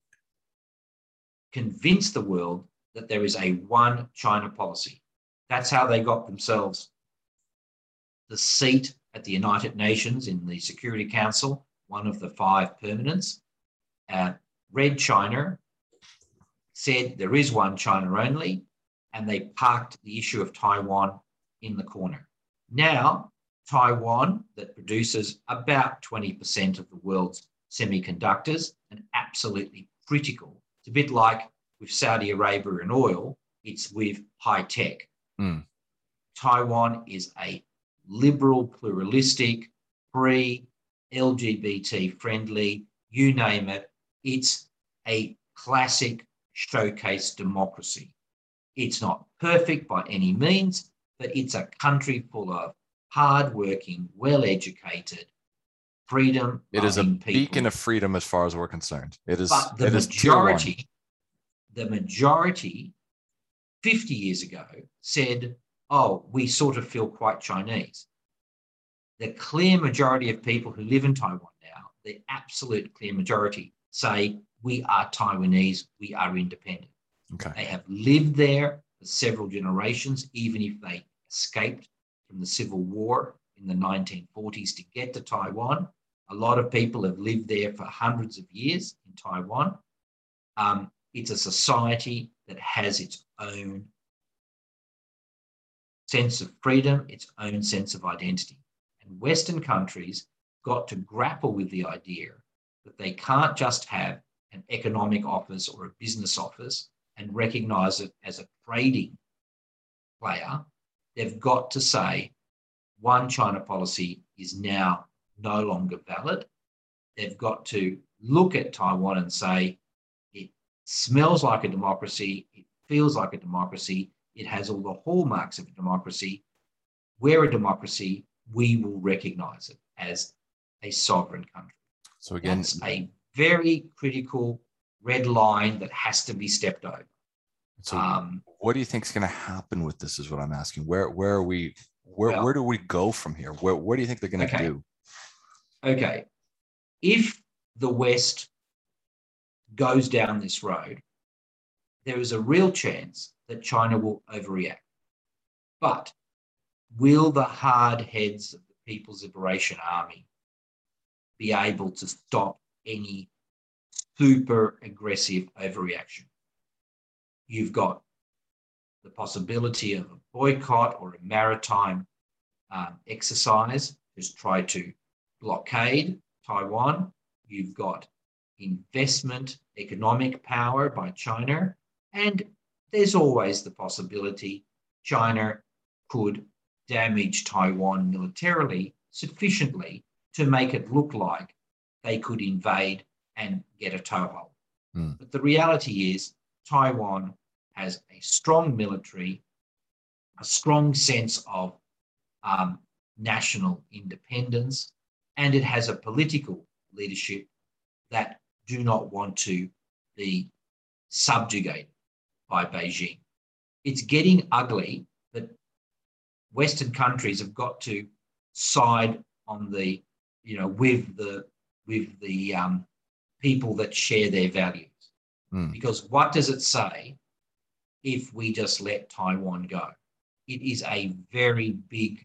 convinced the world that there is a one China policy? That's how they got themselves the seat at the United Nations in the Security Council, one of the five permanents, uh, Red China said there is one China only, and they parked the issue of Taiwan in the corner. Now, Taiwan, that produces about twenty percent of the world's semiconductors and absolutely critical, it's a bit like with Saudi Arabia and oil, it's with high tech. Mm. Taiwan is a liberal, pluralistic, free, L G B T friendly, you name it. It's a classic showcase democracy. It's not perfect by any means, but it's a country full of hardworking, well-educated, freedom. It is a people. beacon of freedom as far as we're concerned. It is. But the it majority, is the majority, fifty years ago said, "Oh, we sort of feel quite Chinese." The clear majority of people who live in Taiwan now, the absolute clear majority, say we are Taiwanese, we are independent. Okay. They have lived there for several generations, even if they escaped from the Civil War in the nineteen forties to get to Taiwan. A lot of people have lived there for hundreds of years in Taiwan. Um, it's a society that has its own sense of freedom, its own sense of identity. And Western countries got to grapple with the idea that they can't just have an economic office or a business office and recognize it as a trading player. They've got to say one China policy is now no longer valid. They've got to look at Taiwan and say it smells like a democracy, it feels like a democracy, it has all the hallmarks of a democracy. We're a democracy, we will recognize it as a sovereign country. So again, that's a very critical red line that has to be stepped over. So um, what do you think is going to happen with this is what I'm asking. Where where are we, where, well, where do we go from here? Where, where do you think they're going to okay. do? Okay. If the West goes down this road, there is a real chance that China will overreact. But will the hard heads of the People's Liberation Army be able to stop any super aggressive overreaction? You've got the possibility of a boycott or a maritime um, exercise, just try to blockade Taiwan. You've got investment, economic power by China, and there's always the possibility China could damage Taiwan militarily sufficiently to make it look like they could invade and get a toehold. Mm. But the reality is Taiwan has a strong military, a strong sense of um, national independence, and it has a political leadership that do not want to be subjugated by Beijing. It's getting ugly that Western countries have got to side on the, you know, with the with the um, people that share their values. Mm. Because what does it say if we just let Taiwan go? It is a very big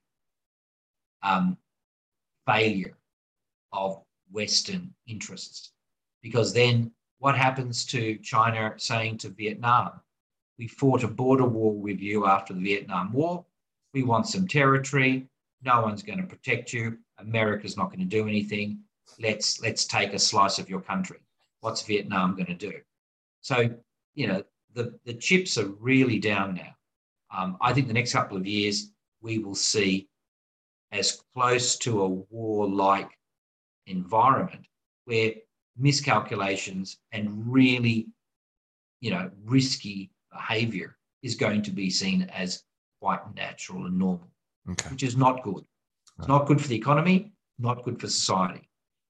um, failure of Western interests. Because then what happens to China saying to Vietnam, we fought a border war with you after the Vietnam War. We want some territory. No one's going to protect you. America's not going to do anything. Let's, let's take a slice of your country. What's Vietnam going to do? So, you know, the, the chips are really down now. Um, I think the next couple of years, we will see as close to a war-like environment where miscalculations and really, you know, risky behavior is going to be seen as quite natural and normal, okay. Which is not good. It's not good for the economy, not good for society.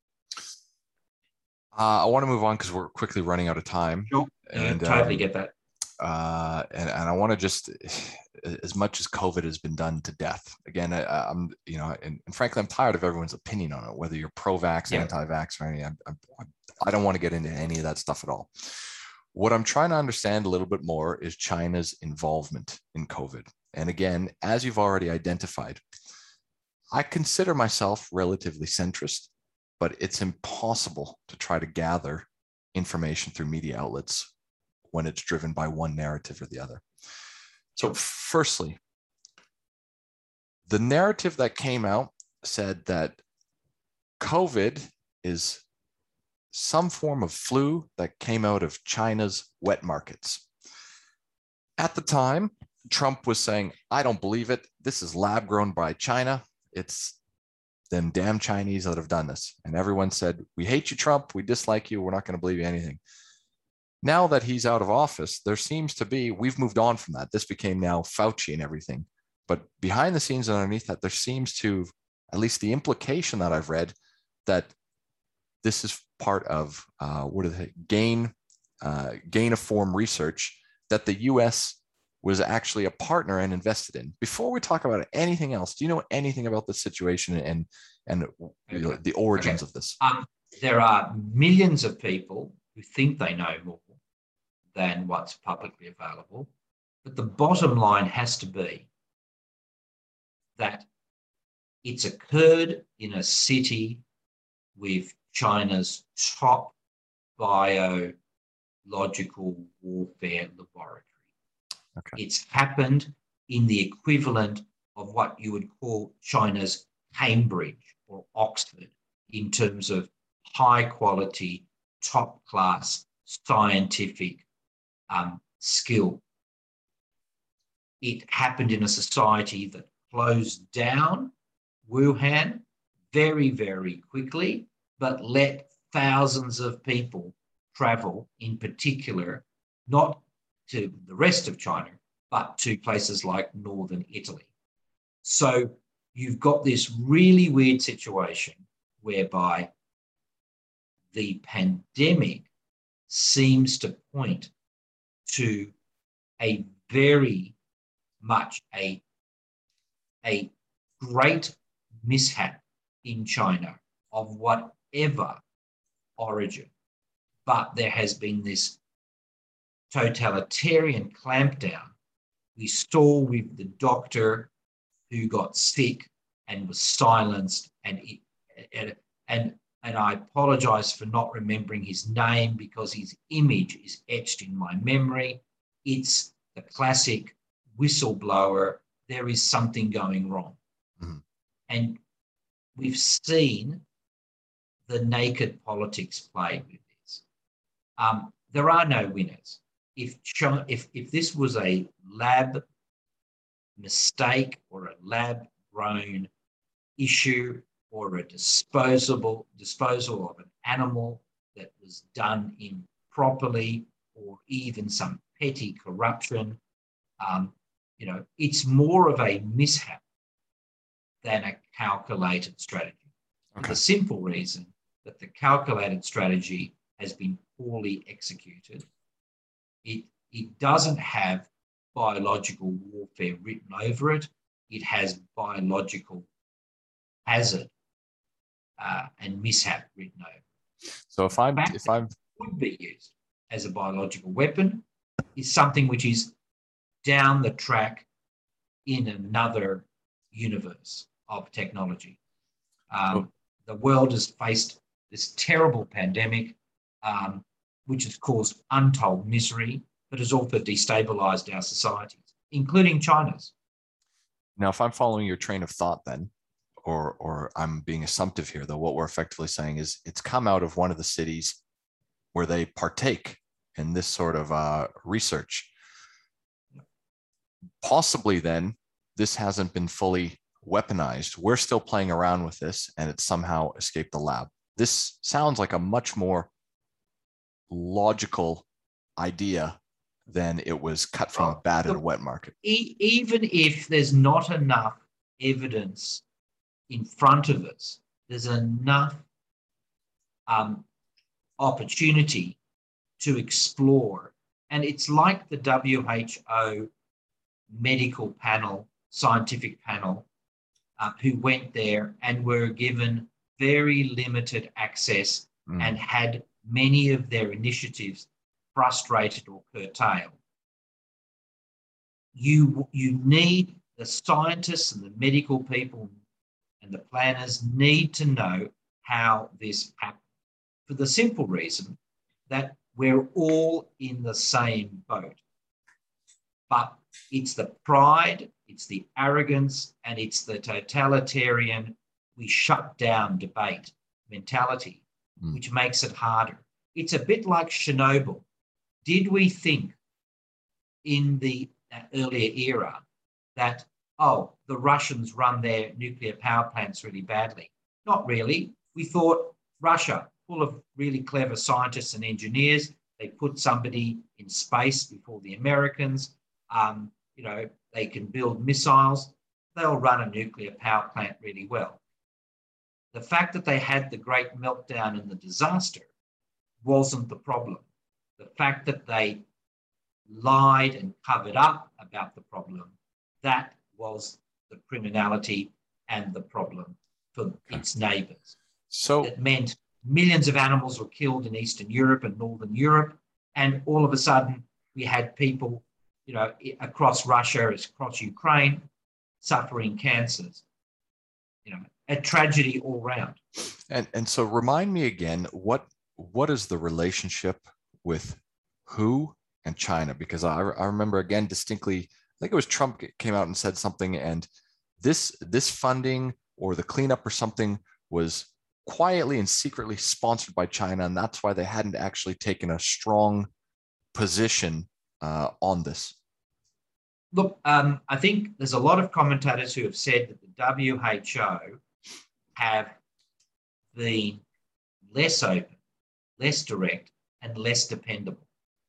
Uh, I want to move on because we're quickly running out of time. Sure. And, yeah, totally um, get that. Uh, and, and I want to just, as much as COVID has been done to death, again, I, I'm, you know, and, and frankly, I'm tired of everyone's opinion on it, whether you're pro-vax, yeah. anti-vax, or anything. I, I, I don't want to get into any of that stuff at all. What I'm trying to understand a little bit more is China's involvement in COVID. And again, as you've already identified, I consider myself relatively centrist, but it's impossible to try to gather information through media outlets when it's driven by one narrative or the other. So firstly, the narrative that came out said that COVID is some form of flu that came out of China's wet markets. At the time, Trump was saying, I don't believe it. This is lab grown by China. It's them damn Chinese that have done this. And everyone said, we hate you, Trump. We dislike you. We're not going to believe you anything. Now that he's out of office, there seems to be, we've moved on from that. This became now Fauci and everything. But behind the scenes and underneath that, there seems to, at least the implication that I've read, that this is part of uh, what is it, gain, uh, gain of form research that the U S was actually a partner and invested in. Before we talk about anything else, do you know anything about this situation and and you know, the origins okay. of this? Um, there are millions of people who think they know more than what's publicly available, but the bottom line has to be that it's occurred in a city with China's top biological warfare laboratory. Okay. It's happened in the equivalent of what you would call China's Cambridge or Oxford in terms of high quality, top class scientific um, skill. It happened in a society that closed down Wuhan very, very quickly, but let thousands of people travel, in particular, not to the rest of China, but to places like northern Italy. So you've got this really weird situation whereby the pandemic seems to point to a very much a, a great mishap in China of whatever origin, but there has been this totalitarian clampdown. We saw with the doctor who got sick and was silenced, and it, and and, and I apologize for not remembering his name because his image is etched in my memory. It's the classic whistleblower. There is something going wrong. Mm-hmm. And we've seen the naked politics play with this. Um, there are no winners. If, if, if this was a lab mistake or a lab-grown issue or a disposable disposal of an animal that was done improperly or even some petty corruption, um, you know, it's more of a mishap than a calculated strategy. Okay. For the simple reason that the calculated strategy has been poorly executed. It, it doesn't have biological warfare written over it. It has biological hazard uh, and mishap written over it. So if I'm, if I'm, would be used as a biological weapon is something which is down the track in another universe of technology. Um, oh. The world has faced this terrible pandemic, um, which has caused untold misery, but has also destabilized our societies, including China's. Now, if I'm following your train of thought then, or, or I'm being assumptive here, though, what we're effectively saying is it's come out of one of the cities where they partake in this sort of uh, research. Possibly then, this hasn't been fully weaponized. We're still playing around with this and it's somehow escaped the lab. This sounds like a much more logical idea than it was cut from a bad in a wet market. E- even if there's not enough evidence in front of us, there's enough um, opportunity to explore. And it's like the W H O medical panel, scientific panel, uh, who went there and were given very limited access mm. and had many of their initiatives frustrated or curtailed. You, you need the scientists and the medical people and the planners need to know how this happened, for the simple reason that we're all in the same boat. But it's the pride, it's the arrogance, and it's the totalitarian, we shut down debate mentality, mm. which makes it harder. It's a bit like Chernobyl. Did we think in the earlier era that, oh, the Russians run their nuclear power plants really badly? Not really. We thought Russia, full of really clever scientists and engineers, they put somebody in space before the Americans. Um, you know, they can build missiles. They'll run a nuclear power plant really well. The fact that they had the great meltdown and the disaster wasn't the problem. The fact that they lied and covered up about the problem, that was the criminality and the problem for okay. its neighbours. So it meant millions of animals were killed in Eastern Europe and Northern Europe, and all of a sudden we had people, you know, across Russia, across Ukraine, suffering cancers. You know, a tragedy all round. And and so remind me again, what what is the relationship with who and China? Because I, I remember again distinctly, I think it was Trump came out and said something, and this this funding or the cleanup or something was quietly and secretly sponsored by China, and that's why they hadn't actually taken a strong position uh, on this. Look, um, I think there's a lot of commentators who have said that the W H O have been less open, less direct, and less dependable.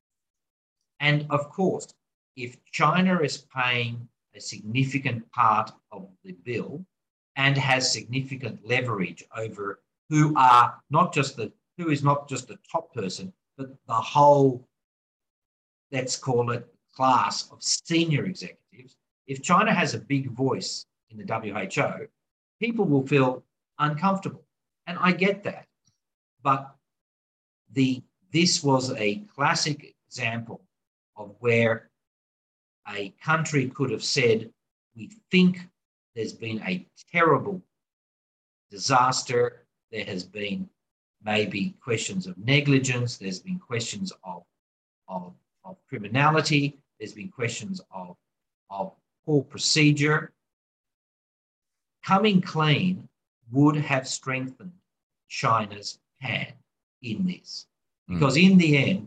And of course, if China is paying a significant part of the bill and has significant leverage over who are not just the, who is not just the top person, but the whole, let's call it, class of senior executives, if China has a big voice in the W H O, people will feel uncomfortable. And I get that. But the this was a classic example of where a country could have said, we think there's been a terrible disaster, there has been maybe questions of negligence, there's been questions of, of, of criminality, there's been questions of, of poor procedure. Coming clean would have strengthened China's hand in this. Because mm. in the end,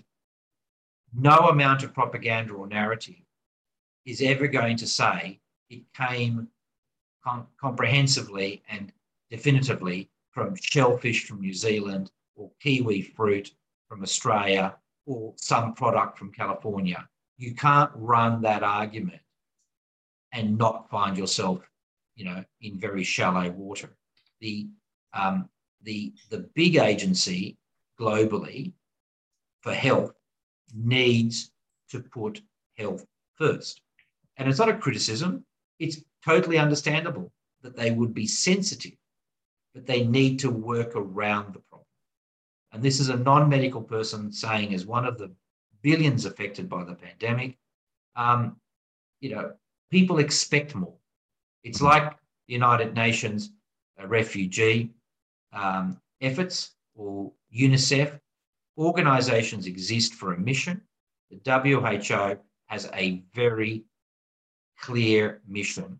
no amount of propaganda or narrative is ever going to say it came com- comprehensively and definitively from shellfish from New Zealand or kiwi fruit from Australia or some product from California. You can't run that argument and not find yourself, you know, in very shallow water. The um, the the big agency globally for health needs to put health first. And it's not a criticism. It's totally understandable that they would be sensitive, but they need to work around the problem. And this is a non-medical person saying, as one of the billions affected by the pandemic, um, you know, people expect more. It's like the United Nations uh, refugee um, efforts or UNICEF. Organisations exist for a mission. The W H O has a very clear mission,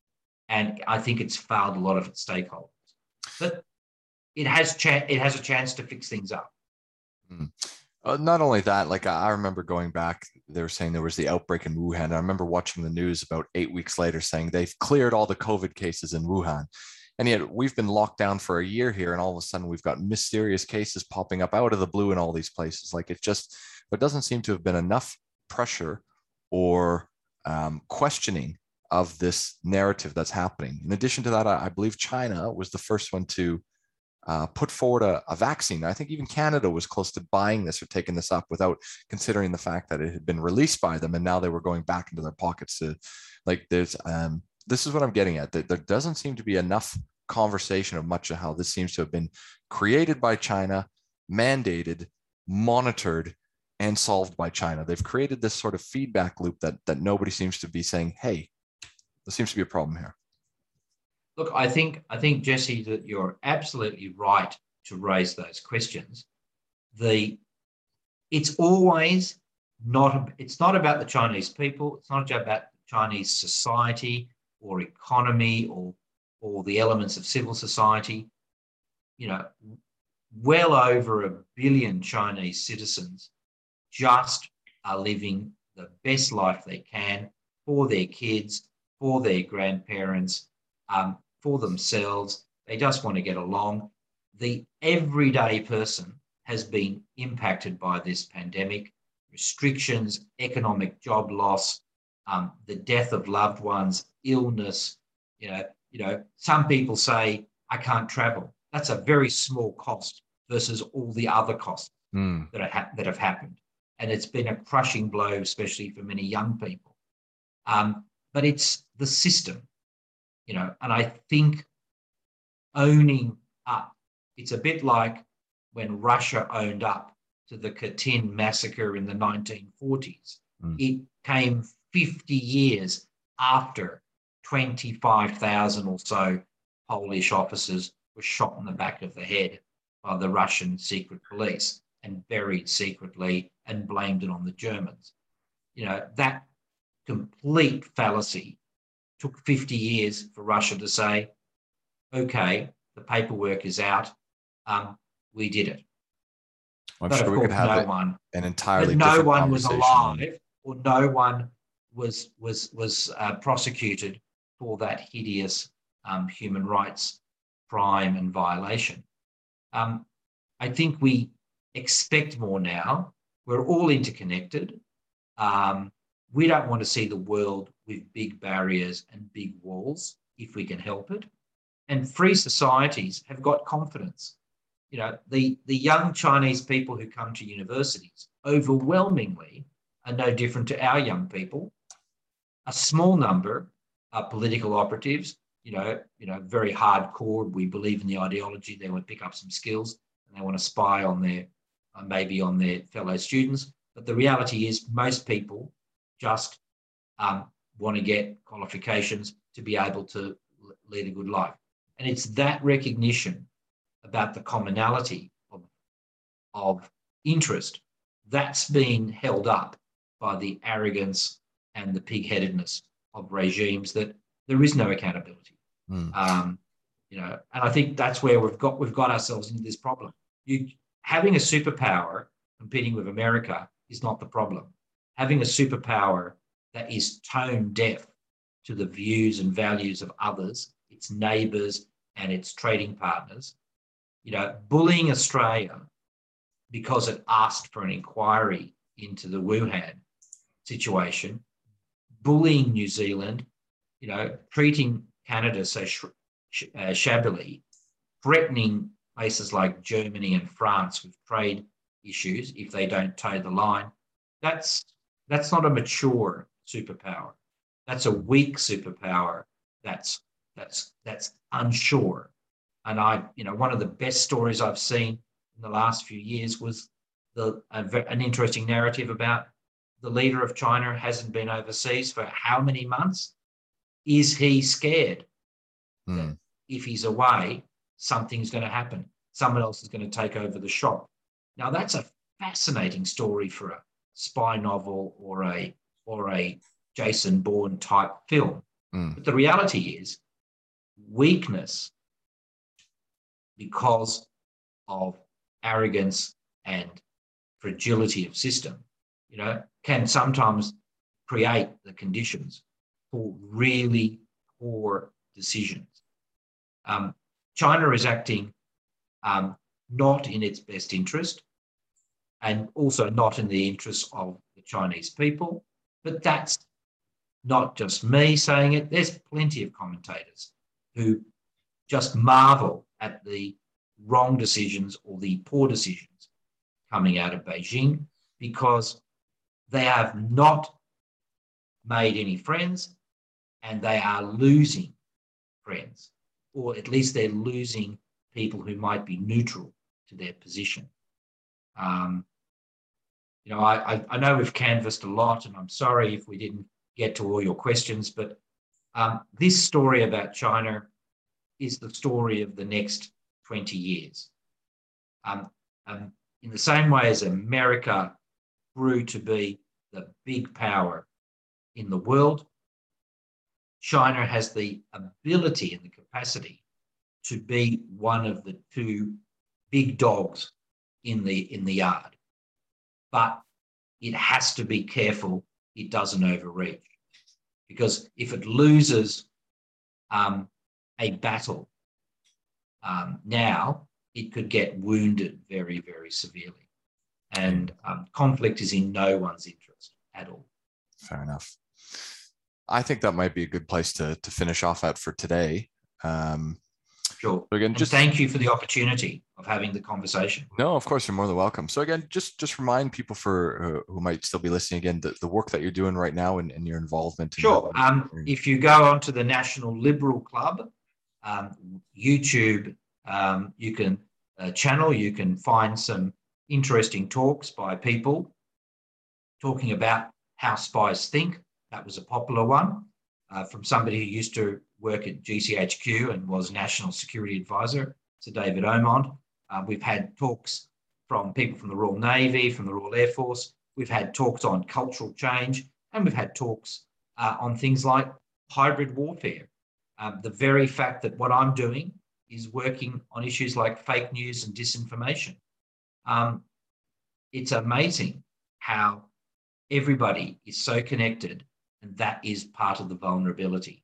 and I think it's failed a lot of its stakeholders. But it has cha- it has a chance to fix things up. Mm. Uh, not only that, like I remember going back, they were saying there was the outbreak in Wuhan. I remember watching the news about eight weeks later saying they've cleared all the COVID cases in Wuhan. And yet we've been locked down for a year here, and all of a sudden we've got mysterious cases popping up out of the blue in all these places. Like it just, there doesn't seem to have been enough pressure or um, questioning of this narrative that's happening. In addition to that, I, I believe China was the first one to uh, put forward a, a vaccine. I think even Canada was close to buying this or taking this up without considering the fact that it had been released by them, and now they were going back into their pockets to, like, there's, um, this is what I'm getting at. There doesn't seem to be enough conversation of much of how this seems to have been created by China, mandated, monitored, and solved by China. They've created this sort of feedback loop that that nobody seems to be saying, hey, there seems to be a problem here. Look, I think I think Jesse, that you're absolutely right to raise those questions. The it's always not it's not about the Chinese people. It's not about Chinese society or economy or or the elements of civil society. You know, well over a billion Chinese citizens just are living the best life they can for their kids, for their grandparents, um, for themselves. They just want to get along. The everyday person has been impacted by this pandemic, restrictions, economic job loss, um, the death of loved ones, illness. You know, you know, some people say, I can't travel. That's a very small cost versus all the other costs Mm. that, are that have happened. And it's been a crushing blow, especially for many young people. Um, but it's the system, you know, and I think owning up, it's a bit like when Russia owned up to the Katyn massacre in the nineteen forties. Mm. It came fifty years after twenty-five thousand or so Polish officers were shot in the back of the head by the Russian secret police and buried secretly and blamed it on the Germans. You know, that complete fallacy took fifty years for Russia to say, okay, the paperwork is out, um, we did it. I'm but sure of we course, could have no it, one, an entirely no different one was conversation on- alive, or no one was was was uh, prosecuted for that hideous um, human rights crime and violation. Um, I think we expect more now. We're all interconnected. Um, we don't want to see the world with big barriers and big walls if we can help it. And free societies have got confidence. You know, the, the young Chinese people who come to universities overwhelmingly are no different to our young people. A small number are political operatives, you know, you know, very hardcore. We believe in the ideology. They want to pick up some skills and they want to spy on their, uh, maybe on their fellow students. But the reality is most people just um, want to get qualifications to be able to lead a good life. And it's that recognition about the commonality of, of interest that's been held up by the arrogance and the pig-headedness of regimes that there is no accountability. Mm. Um, you know, and I think that's where we've got we've got ourselves into this problem. You having a superpower competing with America is not the problem. Having a superpower that is tone deaf to the views and values of others, its neighbours and its trading partners, you know, bullying Australia because it asked for an inquiry into the Wuhan situation, bullying New Zealand, you know, treating Canada so sh- sh- uh, shabbily, threatening places like Germany and France with trade issues if they don't toe the line. That's that's not a mature superpower. That's a weak superpower. That's that's that's unsure. And I, you know, one of the best stories I've seen in the last few years was the a, an interesting narrative about the leader of China hasn't been overseas for how many months? Is he scared mm. that if he's away, something's going to happen? Someone else is going to take over the shop. Now that's a fascinating story for a spy novel or a or a Jason Bourne type film. Mm. But the reality is weakness because of arrogance and fragility of system, you know, can sometimes create the conditions for really poor decisions. Um, China is acting um, not in its best interest and also not in the interests of the Chinese people, but that's not just me saying it. There's plenty of commentators who just marvel at the wrong decisions or the poor decisions coming out of Beijing because they have not made any friends and they are losing friends, or at least they're losing people who might be neutral to their position. Um, you know, I, I, I know we've canvassed a lot, and I'm sorry if we didn't get to all your questions, but um, this story about China is the story of the next twenty years. Um, um, in the same way as America grew to be the big power in the world, China has the ability and the capacity to be one of the two big dogs in the, in the yard. But it has to be careful it doesn't overreach. Because if it loses um, a battle um, now, it could get wounded very, very severely. And um, conflict is in no one's interest at all. Fair enough. I think that might be a good place to, to finish off at for today. Um, Sure. So again, and just thank you for the opportunity of having the conversation. No, of course, you're more than welcome. So again, just just remind people for uh, who might still be listening again, the, the work that you're doing right now and, and your involvement. In Sure. Um, if you go onto the National Liberal Club um, YouTube, um, you can uh, channel, you can find some interesting talks by people talking about how spies think. That was a popular one uh, from somebody who used to work at G C H Q and was National Security Advisor, Sir David Omond. Uh, we've had talks from people from the Royal Navy, from the Royal Air Force. We've had talks on cultural change, and we've had talks uh, on things like hybrid warfare. Um, the very fact that what I'm doing is working on issues like fake news and disinformation. Um, it's amazing how everybody is so connected, and that is part of the vulnerability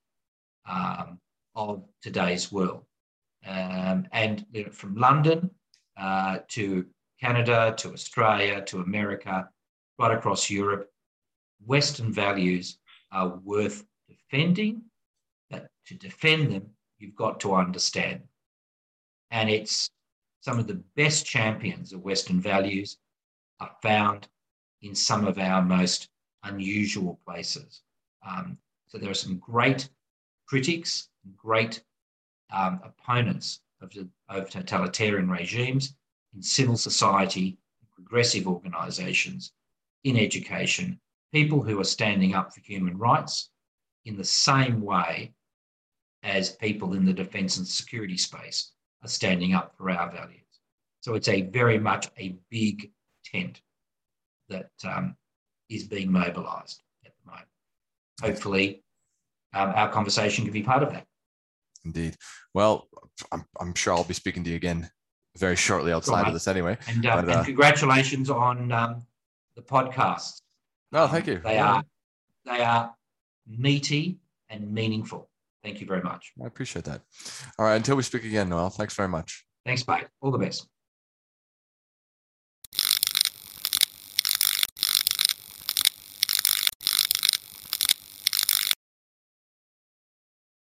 um, of today's world. Um, and you know, from London uh, to Canada, to Australia, to America, right across Europe, Western values are worth defending, but to defend them, you've got to understand. And it's some of the best champions of Western values are found in some of our most unusual places. Um, so there are some great critics, great um, opponents of, the, of totalitarian regimes in civil society, progressive organisations, in education, people who are standing up for human rights in the same way as people in the defence and security space are standing up for our values. So it's a very much a big tent that um, is being mobilised at the moment. Hopefully, um, our conversation can be part of that. Indeed. Well, I'm, I'm sure I'll be speaking to you again very shortly outside sure, of this anyway. And, uh, but, uh, and congratulations on um, the podcasts. No, um, thank you. They yeah. are they are meaty and meaningful. Thank you very much. I appreciate that. All right. Until we speak again, Noel, thanks very much. Thanks, mate. All the best.